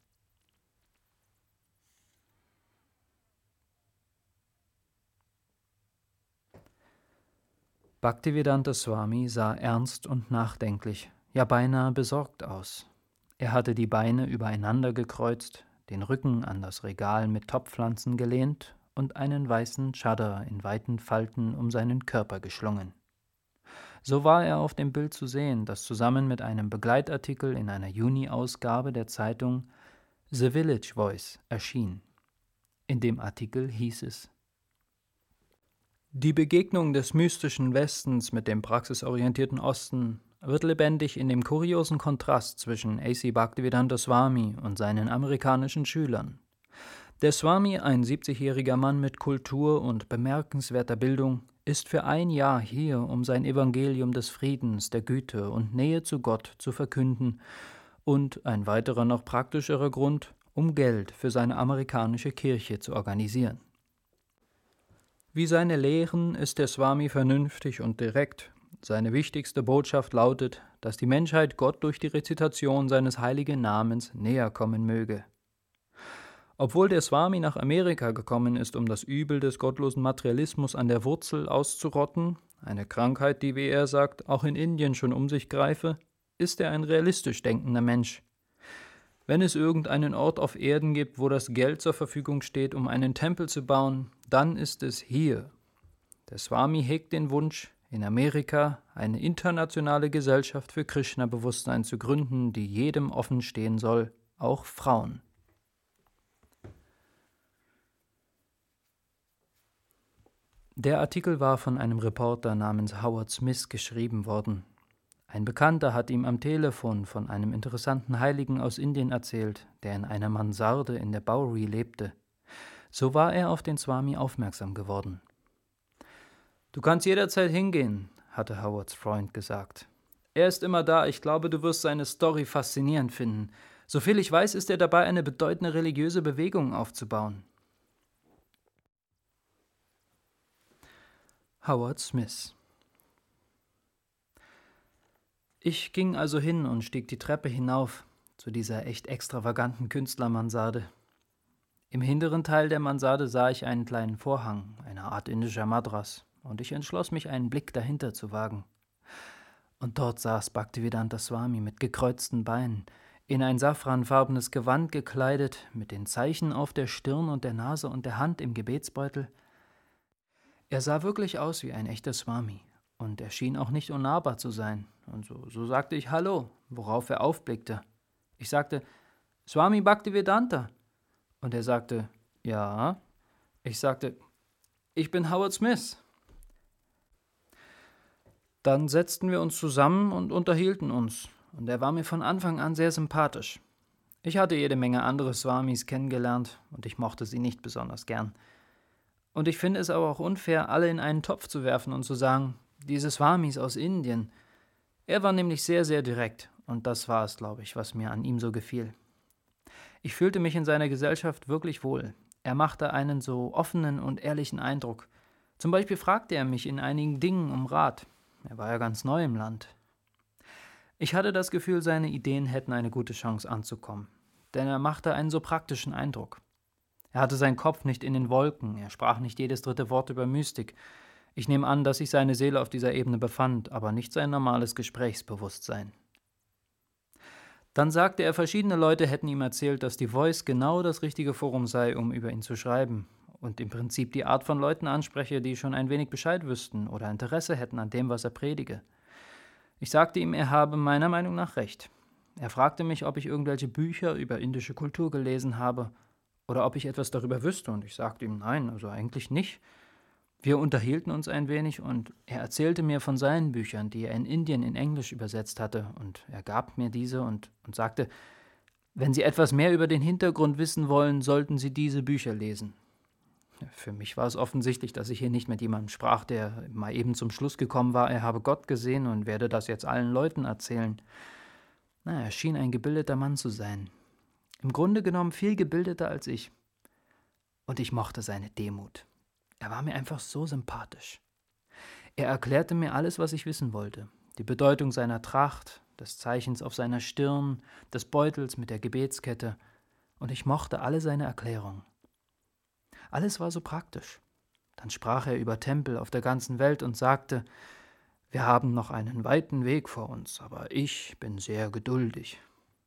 Speaker 1: Bhaktivedanta Swami sah ernst und nachdenklich, ja beinahe besorgt aus. Er hatte die Beine übereinander gekreuzt, den Rücken an das Regal mit Topfpflanzen gelehnt und einen weißen Chador in weiten Falten um seinen Körper geschlungen. So war er auf dem Bild zu sehen, das zusammen mit einem Begleitartikel in einer Juni-Ausgabe der Zeitung The Village Voice erschien. In dem Artikel hieß es: Die Begegnung des mystischen Westens mit dem praxisorientierten Osten wird lebendig in dem kuriosen Kontrast zwischen A.C. Bhaktivedanta Swami und seinen amerikanischen Schülern. Der Swami, ein 70-jähriger Mann mit Kultur und bemerkenswerter Bildung, ist für ein Jahr hier, um sein Evangelium des Friedens, der Güte und Nähe zu Gott zu verkünden, und ein weiterer noch praktischerer Grund, um Geld für seine amerikanische Kirche zu organisieren. Wie seine Lehren ist der Swami vernünftig und direkt. Seine wichtigste Botschaft lautet, dass die Menschheit Gott durch die Rezitation seines heiligen Namens näher kommen möge. Obwohl der Swami nach Amerika gekommen ist, um das Übel des gottlosen Materialismus an der Wurzel auszurotten, eine Krankheit, die, wie er sagt, auch in Indien schon um sich greife, ist er ein realistisch denkender Mensch. Wenn es irgendeinen Ort auf Erden gibt, wo das Geld zur Verfügung steht, um einen Tempel zu bauen, dann ist es hier. Der Swami hegt den Wunsch, in Amerika eine internationale Gesellschaft für Krishna-Bewusstsein zu gründen, die jedem offen stehen soll, auch Frauen. Der Artikel war von einem Reporter namens Howard Smith geschrieben worden. Ein Bekannter hat ihm am Telefon von einem interessanten Heiligen aus Indien erzählt, der in einer Mansarde in der Bowery lebte. So war er auf den Swami aufmerksam geworden. »Du kannst jederzeit hingehen«, hatte Howards Freund gesagt. »Er ist immer da, ich glaube, du wirst seine Story faszinierend finden. Soviel ich weiß, ist er dabei, eine bedeutende religiöse Bewegung aufzubauen.« Howard Smith. Ich ging also hin und stieg die Treppe hinauf zu dieser echt extravaganten Künstlermansarde. Im hinteren Teil der Mansarde sah ich einen kleinen Vorhang, eine Art indischer Madras, und ich entschloss mich, einen Blick dahinter zu wagen. Und dort saß Bhaktivedanta Swami mit gekreuzten Beinen, in ein safranfarbenes Gewand gekleidet, mit den Zeichen auf der Stirn und der Nase und der Hand im Gebetsbeutel. Er sah wirklich aus wie ein echter Swami, und er schien auch nicht unnahbar zu sein. Und so sagte ich Hallo, worauf er aufblickte. Ich sagte, Swami Bhaktivedanta. Und er sagte, ja. Ich sagte, ich bin Howard Smith. Dann setzten wir uns zusammen und unterhielten uns, und er war mir von Anfang an sehr sympathisch. Ich hatte jede Menge andere Swamis kennengelernt, und ich mochte sie nicht besonders gern. Und ich finde es aber auch unfair, alle in einen Topf zu werfen und zu sagen, diese Swamis aus Indien. Er war nämlich sehr, sehr direkt, und das war es, glaube ich, was mir an ihm so gefiel. Ich fühlte mich in seiner Gesellschaft wirklich wohl. Er machte einen so offenen und ehrlichen Eindruck. Zum Beispiel fragte er mich in einigen Dingen um Rat. Er war ja ganz neu im Land. Ich hatte das Gefühl, seine Ideen hätten eine gute Chance anzukommen, denn er machte einen so praktischen Eindruck. Er hatte seinen Kopf nicht in den Wolken, er sprach nicht jedes dritte Wort über Mystik. Ich nehme an, dass sich seine Seele auf dieser Ebene befand, aber nicht sein normales Gesprächsbewusstsein. Dann sagte er, verschiedene Leute hätten ihm erzählt, dass die Voice genau das richtige Forum sei, um über ihn zu schreiben und im Prinzip die Art von Leuten anspreche, die schon ein wenig Bescheid wüssten oder Interesse hätten an dem, was er predige. Ich sagte ihm, er habe meiner Meinung nach recht. Er fragte mich, ob ich irgendwelche Bücher über indische Kultur gelesen habe oder ob ich etwas darüber wüsste, und ich sagte ihm, nein, also eigentlich nicht. Wir unterhielten uns ein wenig und er erzählte mir von seinen Büchern, die er in Indien in Englisch übersetzt hatte, und er gab mir diese und sagte, wenn Sie etwas mehr über den Hintergrund wissen wollen, sollten Sie diese Bücher lesen. Für mich war es offensichtlich, dass ich hier nicht mit jemandem sprach, der mal eben zum Schluss gekommen war, er habe Gott gesehen und werde das jetzt allen Leuten erzählen. Er schien ein gebildeter Mann zu sein. Im Grunde genommen viel gebildeter als ich. Und ich mochte seine Demut. Er war mir einfach so sympathisch. Er erklärte mir alles, was ich wissen wollte. Die Bedeutung seiner Tracht, des Zeichens auf seiner Stirn, des Beutels mit der Gebetskette. Und ich mochte alle seine Erklärungen. Alles war so praktisch. Dann sprach er über Tempel auf der ganzen Welt und sagte, wir haben noch einen weiten Weg vor uns, aber ich bin sehr geduldig.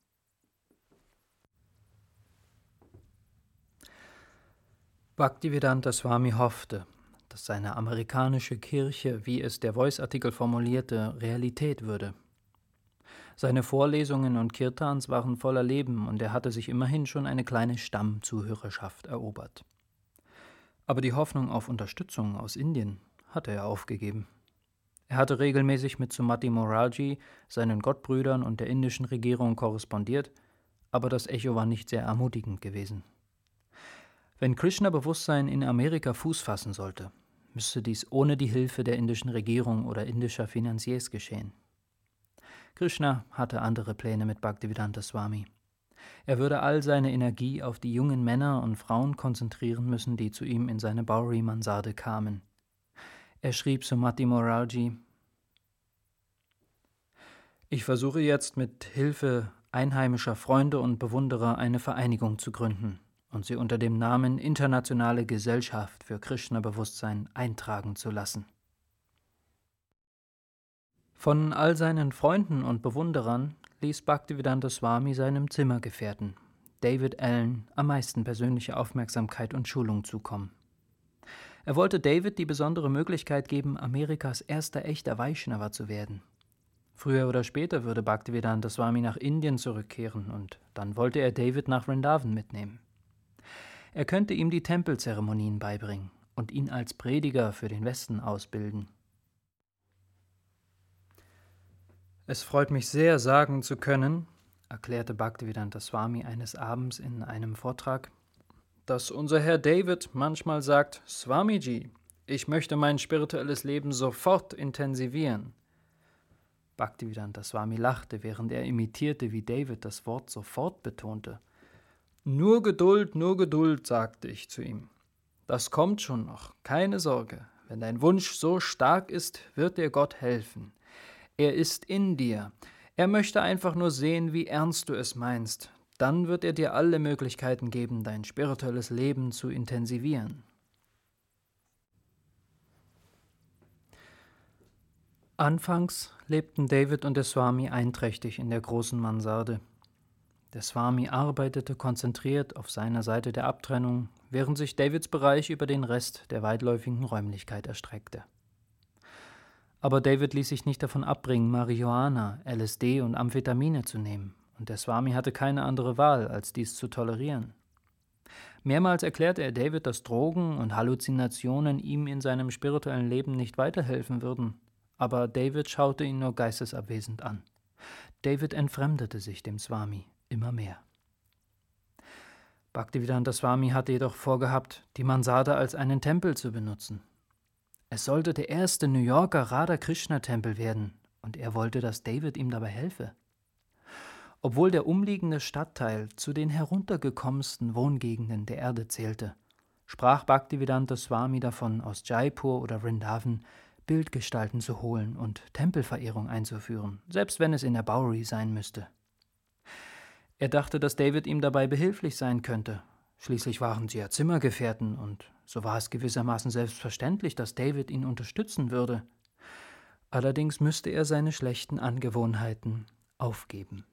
Speaker 1: Bhaktivedanta Swami hoffte, dass seine amerikanische Kirche, wie es der Voice-Artikel formulierte, Realität würde. Seine Vorlesungen und Kirtans waren voller Leben und er hatte sich immerhin schon eine kleine Stammzuhörerschaft erobert. Aber die Hoffnung auf Unterstützung aus Indien hatte er aufgegeben. Er hatte regelmäßig mit Sumati Morarji, seinen Gottbrüdern und der indischen Regierung korrespondiert, aber das Echo war nicht sehr ermutigend gewesen. Wenn Krishna-Bewusstsein in Amerika Fuß fassen sollte, müsste dies ohne die Hilfe der indischen Regierung oder indischer Finanziers geschehen. Krishna hatte andere Pläne mit Bhaktivedanta Swami. Er würde all seine Energie auf die jungen Männer und Frauen konzentrieren müssen, die zu ihm in seine Bowery-Mansarde kamen. Er schrieb Sumati Morarji: Ich versuche jetzt mit Hilfe einheimischer Freunde und Bewunderer eine Vereinigung zu gründen und sie unter dem Namen Internationale Gesellschaft für Krishna-Bewusstsein eintragen zu lassen. Von all seinen Freunden und Bewunderern ließ Bhaktivedanta Swami seinem Zimmergefährten, David Allen, am meisten persönliche Aufmerksamkeit und Schulung zukommen. Er wollte David die besondere Möglichkeit geben, Amerikas erster echter Vaishnava zu werden. Früher oder später würde Bhaktivedanta Swami nach Indien zurückkehren und dann wollte er David nach Vrindavan mitnehmen. Er könnte ihm die Tempelzeremonien beibringen und ihn als Prediger für den Westen ausbilden. Es freut mich sehr, sagen zu können, erklärte Bhaktivedanta Swami eines Abends in einem Vortrag, dass unser Herr David manchmal sagt, Swamiji, ich möchte mein spirituelles Leben sofort intensivieren. Bhaktivedanta Swami lachte, während er imitierte, wie David das Wort sofort betonte. Nur Geduld, sagte ich zu ihm. Das kommt schon noch, keine Sorge. Wenn dein Wunsch so stark ist, wird dir Gott helfen. Er ist in dir. Er möchte einfach nur sehen, wie ernst du es meinst. Dann wird er dir alle Möglichkeiten geben, dein spirituelles Leben zu intensivieren. Anfangs lebten David und der Swami einträchtig in der großen Mansarde. Der Swami arbeitete konzentriert auf seiner Seite der Abtrennung, während sich Davids Bereich über den Rest der weitläufigen Räumlichkeit erstreckte. Aber David ließ sich nicht davon abbringen, Marihuana, LSD und Amphetamine zu nehmen, und der Swami hatte keine andere Wahl, als dies zu tolerieren. Mehrmals erklärte er David, dass Drogen und Halluzinationen ihm in seinem spirituellen Leben nicht weiterhelfen würden, aber David schaute ihn nur geistesabwesend an. David entfremdete sich dem Swami immer mehr. Bhaktivedanta Swami hatte jedoch vorgehabt, die Mansarde als einen Tempel zu benutzen. Es sollte der erste New Yorker Radha-Krishna-Tempel werden, und er wollte, dass David ihm dabei helfe. Obwohl der umliegende Stadtteil zu den heruntergekommensten Wohngegenden der Erde zählte, sprach Bhaktivedanta Swami davon, aus Jaipur oder Vrindavan Bildgestalten zu holen und Tempelverehrung einzuführen, selbst wenn es in der Bowery sein müsste. Er dachte, dass David ihm dabei behilflich sein könnte. Schließlich waren sie ja Zimmergefährten und so war es gewissermaßen selbstverständlich, dass David ihn unterstützen würde. Allerdings müsste er seine schlechten Angewohnheiten aufgeben.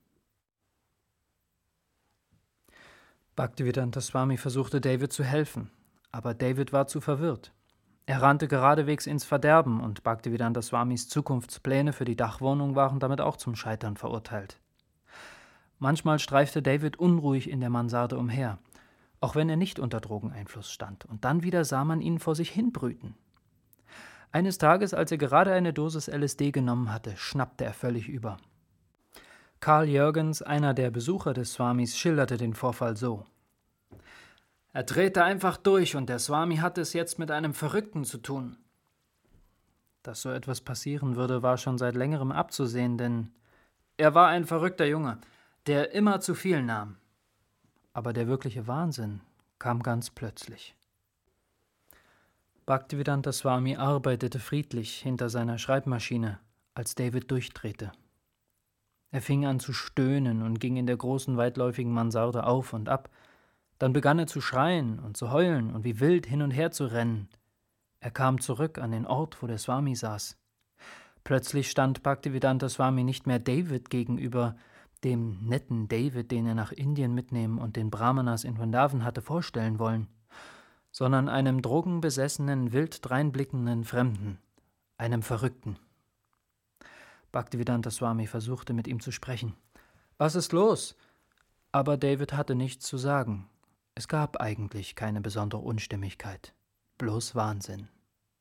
Speaker 1: Bhaktivedanta Swami versuchte David zu helfen, aber David war zu verwirrt. Er rannte geradewegs ins Verderben und Bhaktivedanta Swamis Zukunftspläne für die Dachwohnung waren damit auch zum Scheitern verurteilt. Manchmal streifte David unruhig in der Mansarde umher, auch wenn er nicht unter Drogeneinfluss stand, und dann wieder sah man ihn vor sich hinbrüten. Eines Tages, als er gerade eine Dosis LSD genommen hatte, schnappte er völlig über. Carl Jürgens, einer der Besucher des Swamis, schilderte den Vorfall so: Er drehte einfach durch und der Swami hatte es jetzt mit einem Verrückten zu tun. Dass so etwas passieren würde, war schon seit längerem abzusehen, denn er war ein verrückter Junge, der immer zu viel nahm. Aber der wirkliche Wahnsinn kam ganz plötzlich. Bhaktivedanta Swami arbeitete friedlich hinter seiner Schreibmaschine, als David durchdrehte. Er fing an zu stöhnen und ging in der großen, weitläufigen Mansarde auf und ab. Dann begann er zu schreien und zu heulen und wie wild hin und her zu rennen. Er kam zurück an den Ort, wo der Swami saß. Plötzlich stand Bhaktivedanta Swami nicht mehr David gegenüber, dem netten David, den er nach Indien mitnehmen und den Brahmanas in Vrindavan hatte vorstellen wollen, sondern einem drogenbesessenen, wild dreinblickenden Fremden, einem Verrückten. Bhaktivedanta Swami versuchte, mit ihm zu sprechen. »Was ist los?« Aber David hatte nichts zu sagen. Es gab eigentlich keine besondere Unstimmigkeit, bloß Wahnsinn.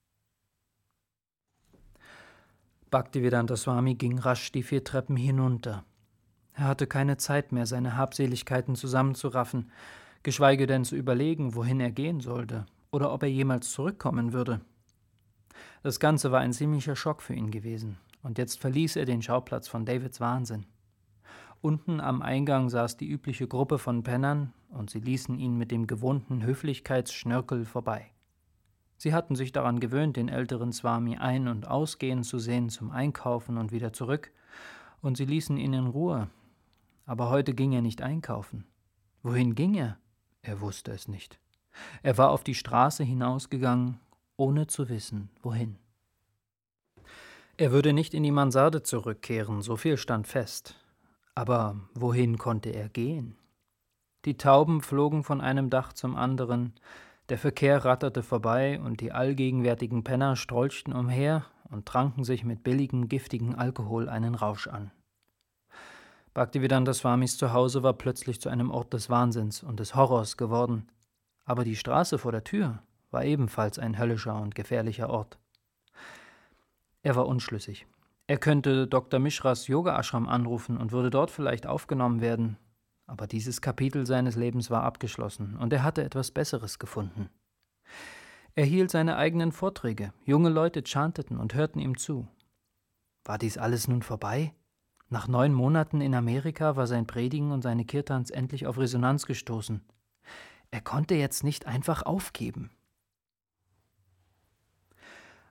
Speaker 1: Bhaktivedanta Swami ging rasch die 4 Treppen hinunter. Er hatte keine Zeit mehr, seine Habseligkeiten zusammenzuraffen, geschweige denn zu überlegen, wohin er gehen sollte oder ob er jemals zurückkommen würde. Das Ganze war ein ziemlicher Schock für ihn gewesen, und jetzt verließ er den Schauplatz von Davids Wahnsinn. Unten am Eingang saß die übliche Gruppe von Pennern, und sie ließen ihn mit dem gewohnten Höflichkeitsschnörkel vorbei. Sie hatten sich daran gewöhnt, den älteren Swami ein- und ausgehen zu sehen zum Einkaufen und wieder zurück, und sie ließen ihn in Ruhe. Aber heute ging er nicht einkaufen. Wohin ging er? Er wusste es nicht. Er war auf die Straße hinausgegangen, ohne zu wissen, wohin. Er würde nicht in die Mansarde zurückkehren, so viel stand fest. Aber wohin konnte er gehen? Die Tauben flogen von einem Dach zum anderen, der Verkehr ratterte vorbei und die allgegenwärtigen Penner strolchten umher und tranken sich mit billigem, giftigen Alkohol einen Rausch an. Bhaktivedanta Swamis Zuhause war plötzlich zu einem Ort des Wahnsinns und des Horrors geworden, aber die Straße vor der Tür war ebenfalls ein höllischer und gefährlicher Ort. Er war unschlüssig. Er könnte Dr. Mishras Yoga-Ashram anrufen und würde dort vielleicht aufgenommen werden, aber dieses Kapitel seines Lebens war abgeschlossen und er hatte etwas Besseres gefunden. Er hielt seine eigenen Vorträge, junge Leute chanteten und hörten ihm zu. War dies alles nun vorbei? Nach 9 Monaten in Amerika war sein Predigen und seine Kirtans endlich auf Resonanz gestoßen. Er konnte jetzt nicht einfach aufgeben.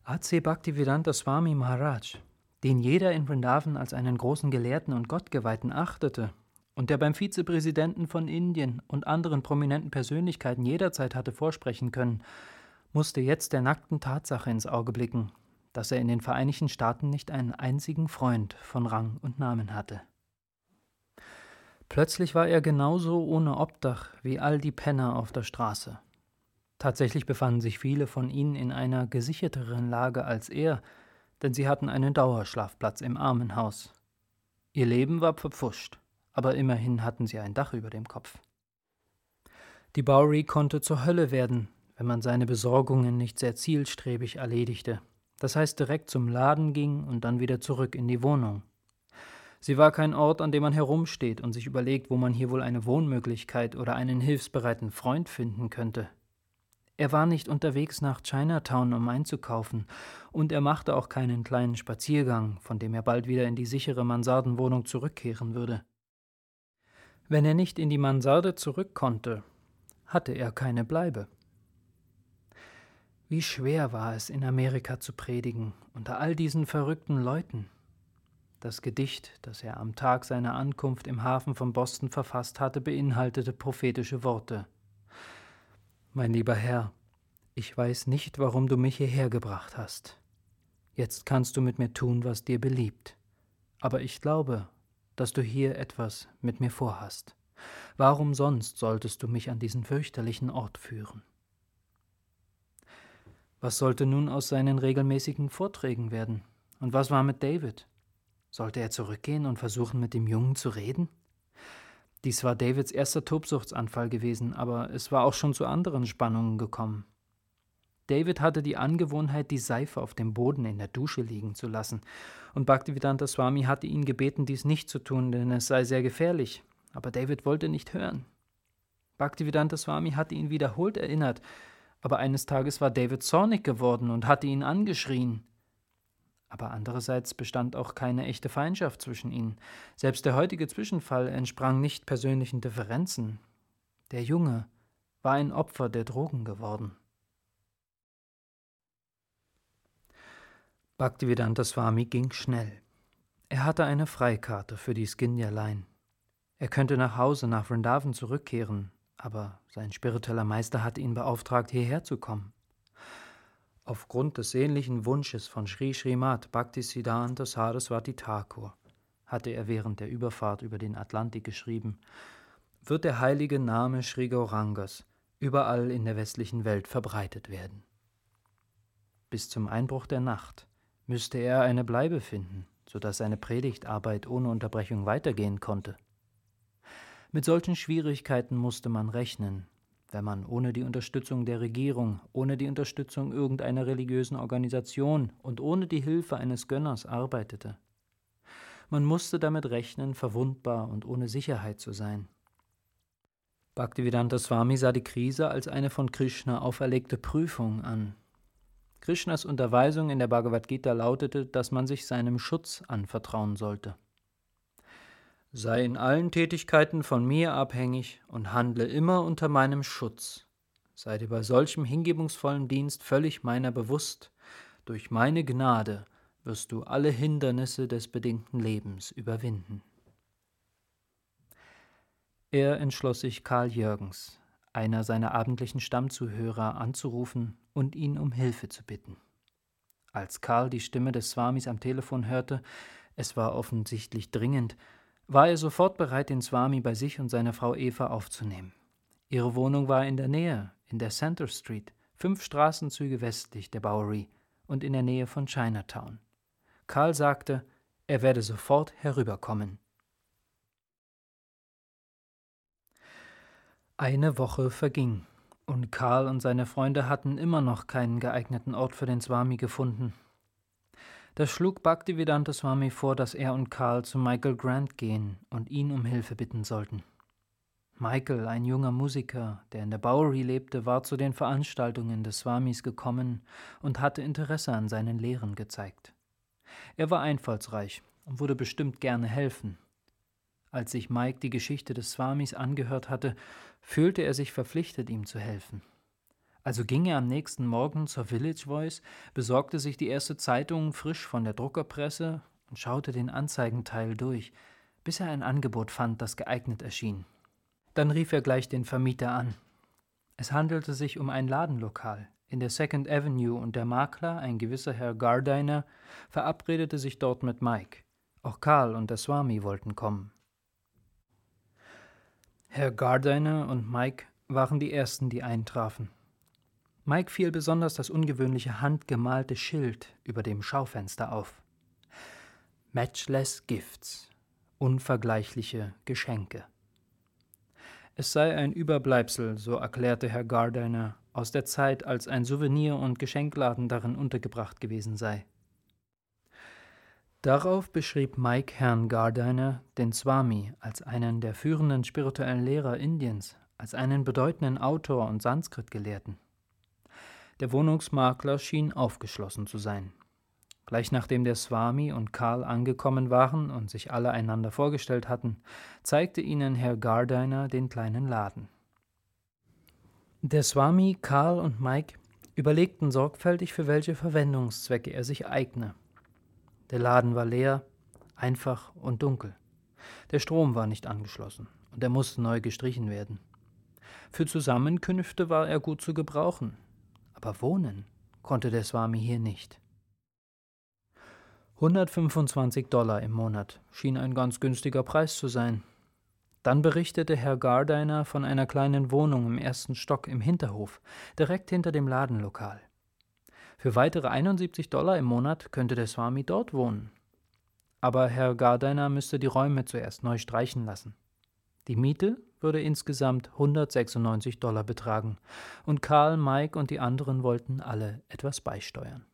Speaker 1: A.C. Bhaktivedanta Swami Maharaj, den jeder in Vrindavan als einen großen Gelehrten und Gottgeweihten achtete und der beim Vizepräsidenten von Indien und anderen prominenten Persönlichkeiten jederzeit hatte vorsprechen können, musste jetzt der nackten Tatsache ins Auge blicken, dass er in den Vereinigten Staaten nicht einen einzigen Freund von Rang und Namen hatte. Plötzlich war er genauso ohne Obdach wie all die Penner auf der Straße. Tatsächlich befanden sich viele von ihnen in einer gesicherteren Lage als er, denn sie hatten einen Dauerschlafplatz im Armenhaus. Ihr Leben war verpfuscht, aber immerhin hatten sie ein Dach über dem Kopf. Die Bowery konnte zur Hölle werden, wenn man seine Besorgungen nicht sehr zielstrebig erledigte, das heißt direkt zum Laden ging und dann wieder zurück in die Wohnung. Sie war kein Ort, an dem man herumsteht und sich überlegt, wo man hier wohl eine Wohnmöglichkeit oder einen hilfsbereiten Freund finden könnte. Er war nicht unterwegs nach Chinatown, um einzukaufen, und er machte auch keinen kleinen Spaziergang, von dem er bald wieder in die sichere Mansardenwohnung zurückkehren würde. Wenn er nicht in die Mansarde zurück konnte, hatte er keine Bleibe. Wie schwer war es, in Amerika zu predigen, unter all diesen verrückten Leuten. Das Gedicht, das er am Tag seiner Ankunft im Hafen von Boston verfasst hatte, beinhaltete prophetische Worte. Mein lieber Herr, ich weiß nicht, warum du mich hierher gebracht hast. Jetzt kannst du mit mir tun, was dir beliebt. Aber ich glaube, dass du hier etwas mit mir vorhast. Warum sonst solltest du mich an diesen fürchterlichen Ort führen? Was sollte nun aus seinen regelmäßigen Vorträgen werden? Und was war mit David? Sollte er zurückgehen und versuchen, mit dem Jungen zu reden? Dies war Davids erster Tobsuchtsanfall gewesen, aber es war auch schon zu anderen Spannungen gekommen. David hatte die Angewohnheit, die Seife auf dem Boden in der Dusche liegen zu lassen, und Bhaktivedanta Swami hatte ihn gebeten, dies nicht zu tun, denn es sei sehr gefährlich, aber David wollte nicht hören. Bhaktivedanta Swami hatte ihn wiederholt erinnert, aber eines Tages war David zornig geworden und hatte ihn angeschrien. Aber andererseits bestand auch keine echte Feindschaft zwischen ihnen. Selbst der heutige Zwischenfall entsprang nicht persönlichen Differenzen. Der Junge war ein Opfer der Drogen geworden. Bhaktivedanta Swami ging schnell. Er hatte eine Freikarte für die Scindia Line. Er könnte nach Hause, nach Vrindavan zurückkehren, aber sein spiritueller Meister hatte ihn beauftragt, hierher zu kommen. Aufgrund des sehnlichen Wunsches von Sri Srimad Bhaktisiddhanta Saraswati Thakur, hatte er während der Überfahrt über den Atlantik geschrieben, wird der heilige Name Sri Gaurangas überall in der westlichen Welt verbreitet werden. Bis zum Einbruch der Nacht müsste er eine Bleibe finden, sodass seine Predigtarbeit ohne Unterbrechung weitergehen konnte. Mit solchen Schwierigkeiten musste man rechnen, wenn man ohne die Unterstützung der Regierung, ohne die Unterstützung irgendeiner religiösen Organisation und ohne die Hilfe eines Gönners arbeitete. Man musste damit rechnen, verwundbar und ohne Sicherheit zu sein. Bhaktivedanta Swami sah die Krise als eine von Krishna auferlegte Prüfung an. Krishnas Unterweisung in der Bhagavad Gita lautete, dass man sich seinem Schutz anvertrauen sollte. Sei in allen Tätigkeiten von mir abhängig und handle immer unter meinem Schutz. Sei dir bei solchem hingebungsvollen Dienst völlig meiner bewusst. Durch meine Gnade wirst du alle Hindernisse des bedingten Lebens überwinden. Er entschloss sich, Karl Jürgens, einer seiner abendlichen Stammzuhörer, anzurufen und ihn um Hilfe zu bitten. Als Karl die Stimme des Swamis am Telefon hörte, es war offensichtlich dringend, war er sofort bereit, den Swami bei sich und seiner Frau Eva aufzunehmen. Ihre Wohnung war in der Nähe, in der Center Street, 5 Straßenzüge westlich der Bowery und in der Nähe von Chinatown. Karl sagte, er werde sofort herüberkommen. Eine Woche verging, und Karl und seine Freunde hatten immer noch keinen geeigneten Ort für den Swami gefunden. Da schlug Bhaktivedanta Swami vor, dass er und Karl zu Michael Grant gehen und ihn um Hilfe bitten sollten. Michael, ein junger Musiker, der in der Bowery lebte, war zu den Veranstaltungen des Swamis gekommen und hatte Interesse an seinen Lehren gezeigt. Er war einfallsreich und würde bestimmt gerne helfen. Als sich Mike die Geschichte des Swamis angehört hatte, fühlte er sich verpflichtet, ihm zu helfen. Also ging er am nächsten Morgen zur Village Voice, besorgte sich die erste Zeitung frisch von der Druckerpresse und schaute den Anzeigenteil durch, bis er ein Angebot fand, das geeignet erschien. Dann rief er gleich den Vermieter an. Es handelte sich um ein Ladenlokal in der Second Avenue und der Makler, ein gewisser Herr Gardiner, verabredete sich dort mit Mike. Auch Karl und der Swami wollten kommen. Herr Gardiner und Mike waren die ersten, die eintrafen. Mike fiel besonders das ungewöhnliche handgemalte Schild über dem Schaufenster auf. Matchless Gifts, unvergleichliche Geschenke. Es sei ein Überbleibsel, so erklärte Herr Gardiner, aus der Zeit, als ein Souvenir- und Geschenkladen darin untergebracht gewesen sei. Darauf beschrieb Mike Herrn Gardiner den Swami als einen der führenden spirituellen Lehrer Indiens, als einen bedeutenden Autor und Sanskrit-Gelehrten. Der Wohnungsmakler schien aufgeschlossen zu sein. Gleich nachdem der Swami und Karl angekommen waren und sich alle einander vorgestellt hatten, zeigte ihnen Herr Gardiner den kleinen Laden. Der Swami, Karl und Mike überlegten sorgfältig, für welche Verwendungszwecke er sich eigne. Der Laden war leer, einfach und dunkel. Der Strom war nicht angeschlossen und er musste neu gestrichen werden. Für Zusammenkünfte war er gut zu gebrauchen, aber wohnen konnte der Swami hier nicht. $125 im Monat schien ein ganz günstiger Preis zu sein. Dann berichtete Herr Gardiner von einer kleinen Wohnung im ersten Stock im Hinterhof, direkt hinter dem Ladenlokal. Für weitere $71 im Monat könnte der Swami dort wohnen. Aber Herr Gardiner müsste die Räume zuerst neu streichen lassen. Die Miete würde insgesamt $196 betragen, und Karl, Mike und die anderen wollten alle etwas beisteuern.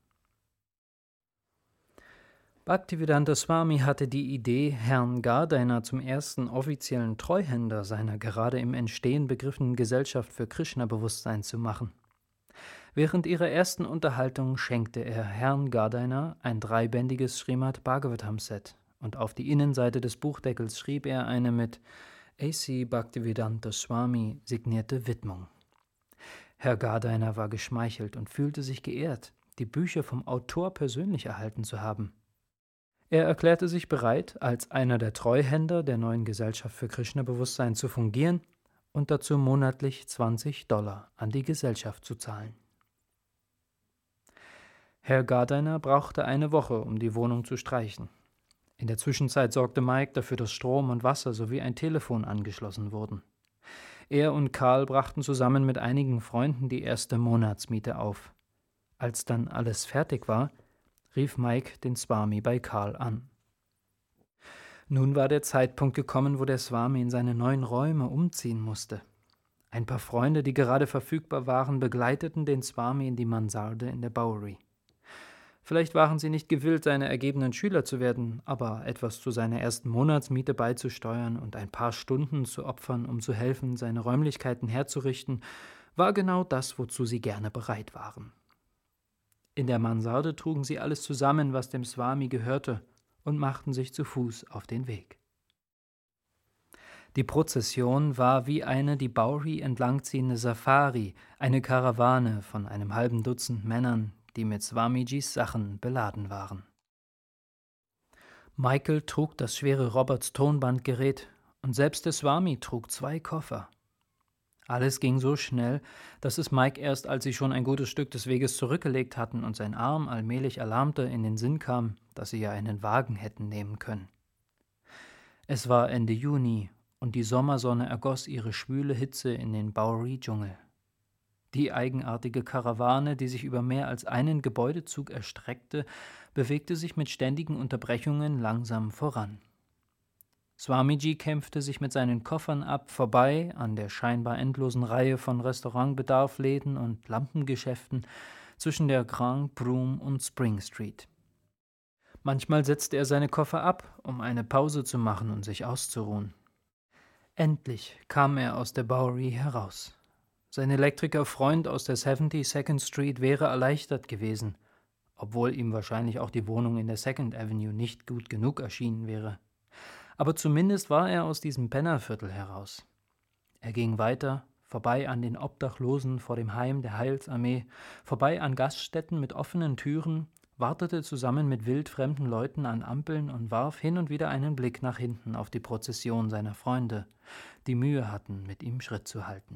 Speaker 1: Bhaktivedanta Swami hatte die Idee, Herrn Gardiner zum ersten offiziellen Treuhänder seiner gerade im Entstehen begriffenen Gesellschaft für Krishna-Bewusstsein zu machen. Während ihrer ersten Unterhaltung schenkte er Herrn Gardiner ein 3-bändiges Srimad Bhagavatam-Set und auf die Innenseite des Buchdeckels schrieb er eine mit A.C. Bhaktivedanta Swami signierte Widmung. Herr Gardiner war geschmeichelt und fühlte sich geehrt, die Bücher vom Autor persönlich erhalten zu haben. Er erklärte sich bereit, als einer der Treuhänder der neuen Gesellschaft für Krishna-Bewusstsein zu fungieren und dazu monatlich $20 an die Gesellschaft zu zahlen. Herr Gardiner brauchte eine Woche, um die Wohnung zu streichen. In der Zwischenzeit sorgte Mike dafür, dass Strom und Wasser sowie ein Telefon angeschlossen wurden. Er und Karl brachten zusammen mit einigen Freunden die erste Monatsmiete auf. Als dann alles fertig war, rief Mike den Swami bei Karl an. Nun war der Zeitpunkt gekommen, wo der Swami in seine neuen Räume umziehen musste. Ein paar Freunde, die gerade verfügbar waren, begleiteten den Swami in die Mansarde in der Bowery. Vielleicht waren sie nicht gewillt, seine ergebenen Schüler zu werden, aber etwas zu seiner ersten Monatsmiete beizusteuern und ein paar Stunden zu opfern, um zu helfen, seine Räumlichkeiten herzurichten, war genau das, wozu sie gerne bereit waren. In der Mansarde trugen sie alles zusammen, was dem Swami gehörte, und machten sich zu Fuß auf den Weg. Die Prozession war wie eine die Bowery entlangziehende Safari, eine Karawane von einem halben Dutzend Männern, die mit Swamijis Sachen beladen waren. Michael trug das schwere Roberts-Tonbandgerät und selbst der Swami trug 2 Koffer. Alles ging so schnell, dass es Mike erst, als sie schon ein gutes Stück des Weges zurückgelegt hatten und sein Arm allmählich erlahmte, in den Sinn kam, dass sie ja einen Wagen hätten nehmen können. Es war Ende Juni und die Sommersonne ergoss ihre schwüle Hitze in den Bowery-Dschungel. Die eigenartige Karawane, die sich über mehr als einen Gebäudezug erstreckte, bewegte sich mit ständigen Unterbrechungen langsam voran. Swamiji kämpfte sich mit seinen Koffern ab, vorbei an der scheinbar endlosen Reihe von Restaurantbedarfläden und Lampengeschäften zwischen der Grand Broom und Spring Street. Manchmal setzte er seine Koffer ab, um eine Pause zu machen und sich auszuruhen. Endlich kam er aus der Bowery heraus. Sein Elektrikerfreund aus der 72nd Street wäre erleichtert gewesen, obwohl ihm wahrscheinlich auch die Wohnung in der Second Avenue nicht gut genug erschienen wäre. Aber zumindest war er aus diesem Pennerviertel heraus. Er ging weiter, vorbei an den Obdachlosen vor dem Heim der Heilsarmee, vorbei an Gaststätten mit offenen Türen, wartete zusammen mit wildfremden Leuten an Ampeln und warf hin und wieder einen Blick nach hinten auf die Prozession seiner Freunde, die Mühe hatten, mit ihm Schritt zu halten.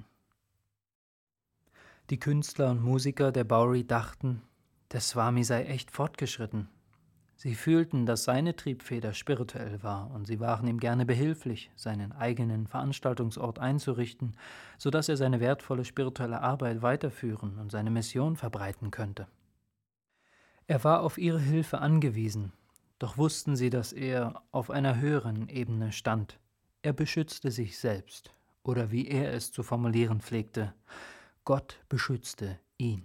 Speaker 1: Die Künstler und Musiker der Bowery dachten, der Swami sei echt fortgeschritten. Sie fühlten, dass seine Triebfeder spirituell war, und sie waren ihm gerne behilflich, seinen eigenen Veranstaltungsort einzurichten, sodass er seine wertvolle spirituelle Arbeit weiterführen und seine Mission verbreiten könnte. Er war auf ihre Hilfe angewiesen, doch wussten sie, dass er auf einer höheren Ebene stand. Er beschützte sich selbst, oder wie er es zu formulieren pflegte, Gott beschützte ihn.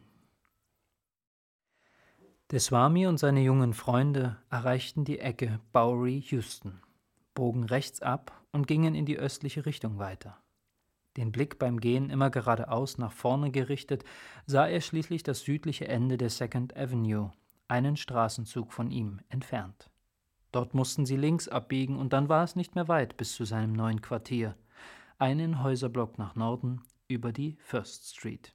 Speaker 1: Der Swami und seine jungen Freunde erreichten die Ecke Bowery-Houston, bogen rechts ab und gingen in die östliche Richtung weiter. Den Blick beim Gehen immer geradeaus nach vorne gerichtet, sah er schließlich das südliche Ende der Second Avenue, einen Straßenzug von ihm entfernt. Dort mussten sie links abbiegen und dann war es nicht mehr weit bis zu seinem neuen Quartier, einen Häuserblock nach Norden über die First Street.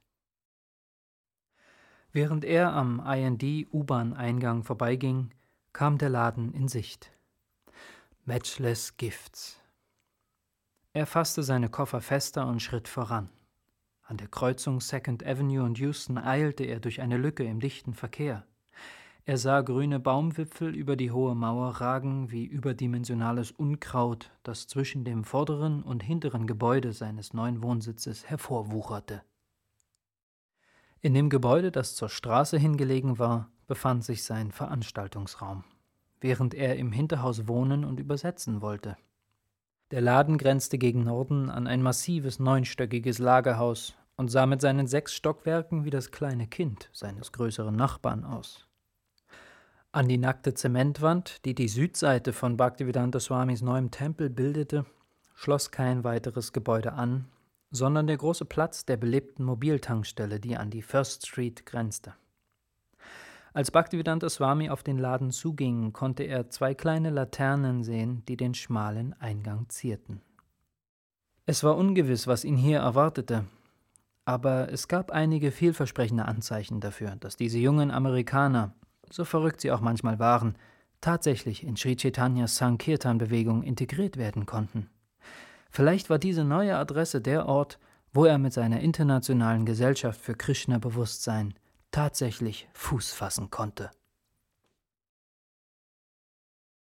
Speaker 1: Während er am IND-U-Bahn-Eingang vorbeiging, kam der Laden in Sicht. Matchless Gifts. Er fasste seine Koffer fester und schritt voran. An der Kreuzung Second Avenue und Houston eilte er durch eine Lücke im dichten Verkehr. Er sah grüne Baumwipfel über die hohe Mauer ragen wie überdimensionales Unkraut, das zwischen dem vorderen und hinteren Gebäude seines neuen Wohnsitzes hervorwucherte. In dem Gebäude, das zur Straße hingelegen war, befand sich sein Veranstaltungsraum, während er im Hinterhaus wohnen und übersetzen wollte. Der Laden grenzte gegen Norden an ein massives 9-stöckiges Lagerhaus und sah mit seinen 6 Stockwerken wie das kleine Kind seines größeren Nachbarn aus. An die nackte Zementwand, die die Südseite von Bhaktivedanta Swamis neuem Tempel bildete, schloss kein weiteres Gebäude an, sondern der große Platz der belebten Mobiltankstelle, die an die First Street grenzte. Als Bhaktivedanta Swami auf den Laden zuging, konnte er 2 kleine Laternen sehen, die den schmalen Eingang zierten. Es war ungewiss, was ihn hier erwartete, aber es gab einige vielversprechende Anzeichen dafür, dass diese jungen Amerikaner, so verrückt sie auch manchmal waren, tatsächlich in Sri Chaitanyas Sankirtan-Bewegung integriert werden konnten. Vielleicht war diese neue Adresse der Ort, wo er mit seiner internationalen Gesellschaft für Krishna-Bewusstsein tatsächlich Fuß fassen konnte.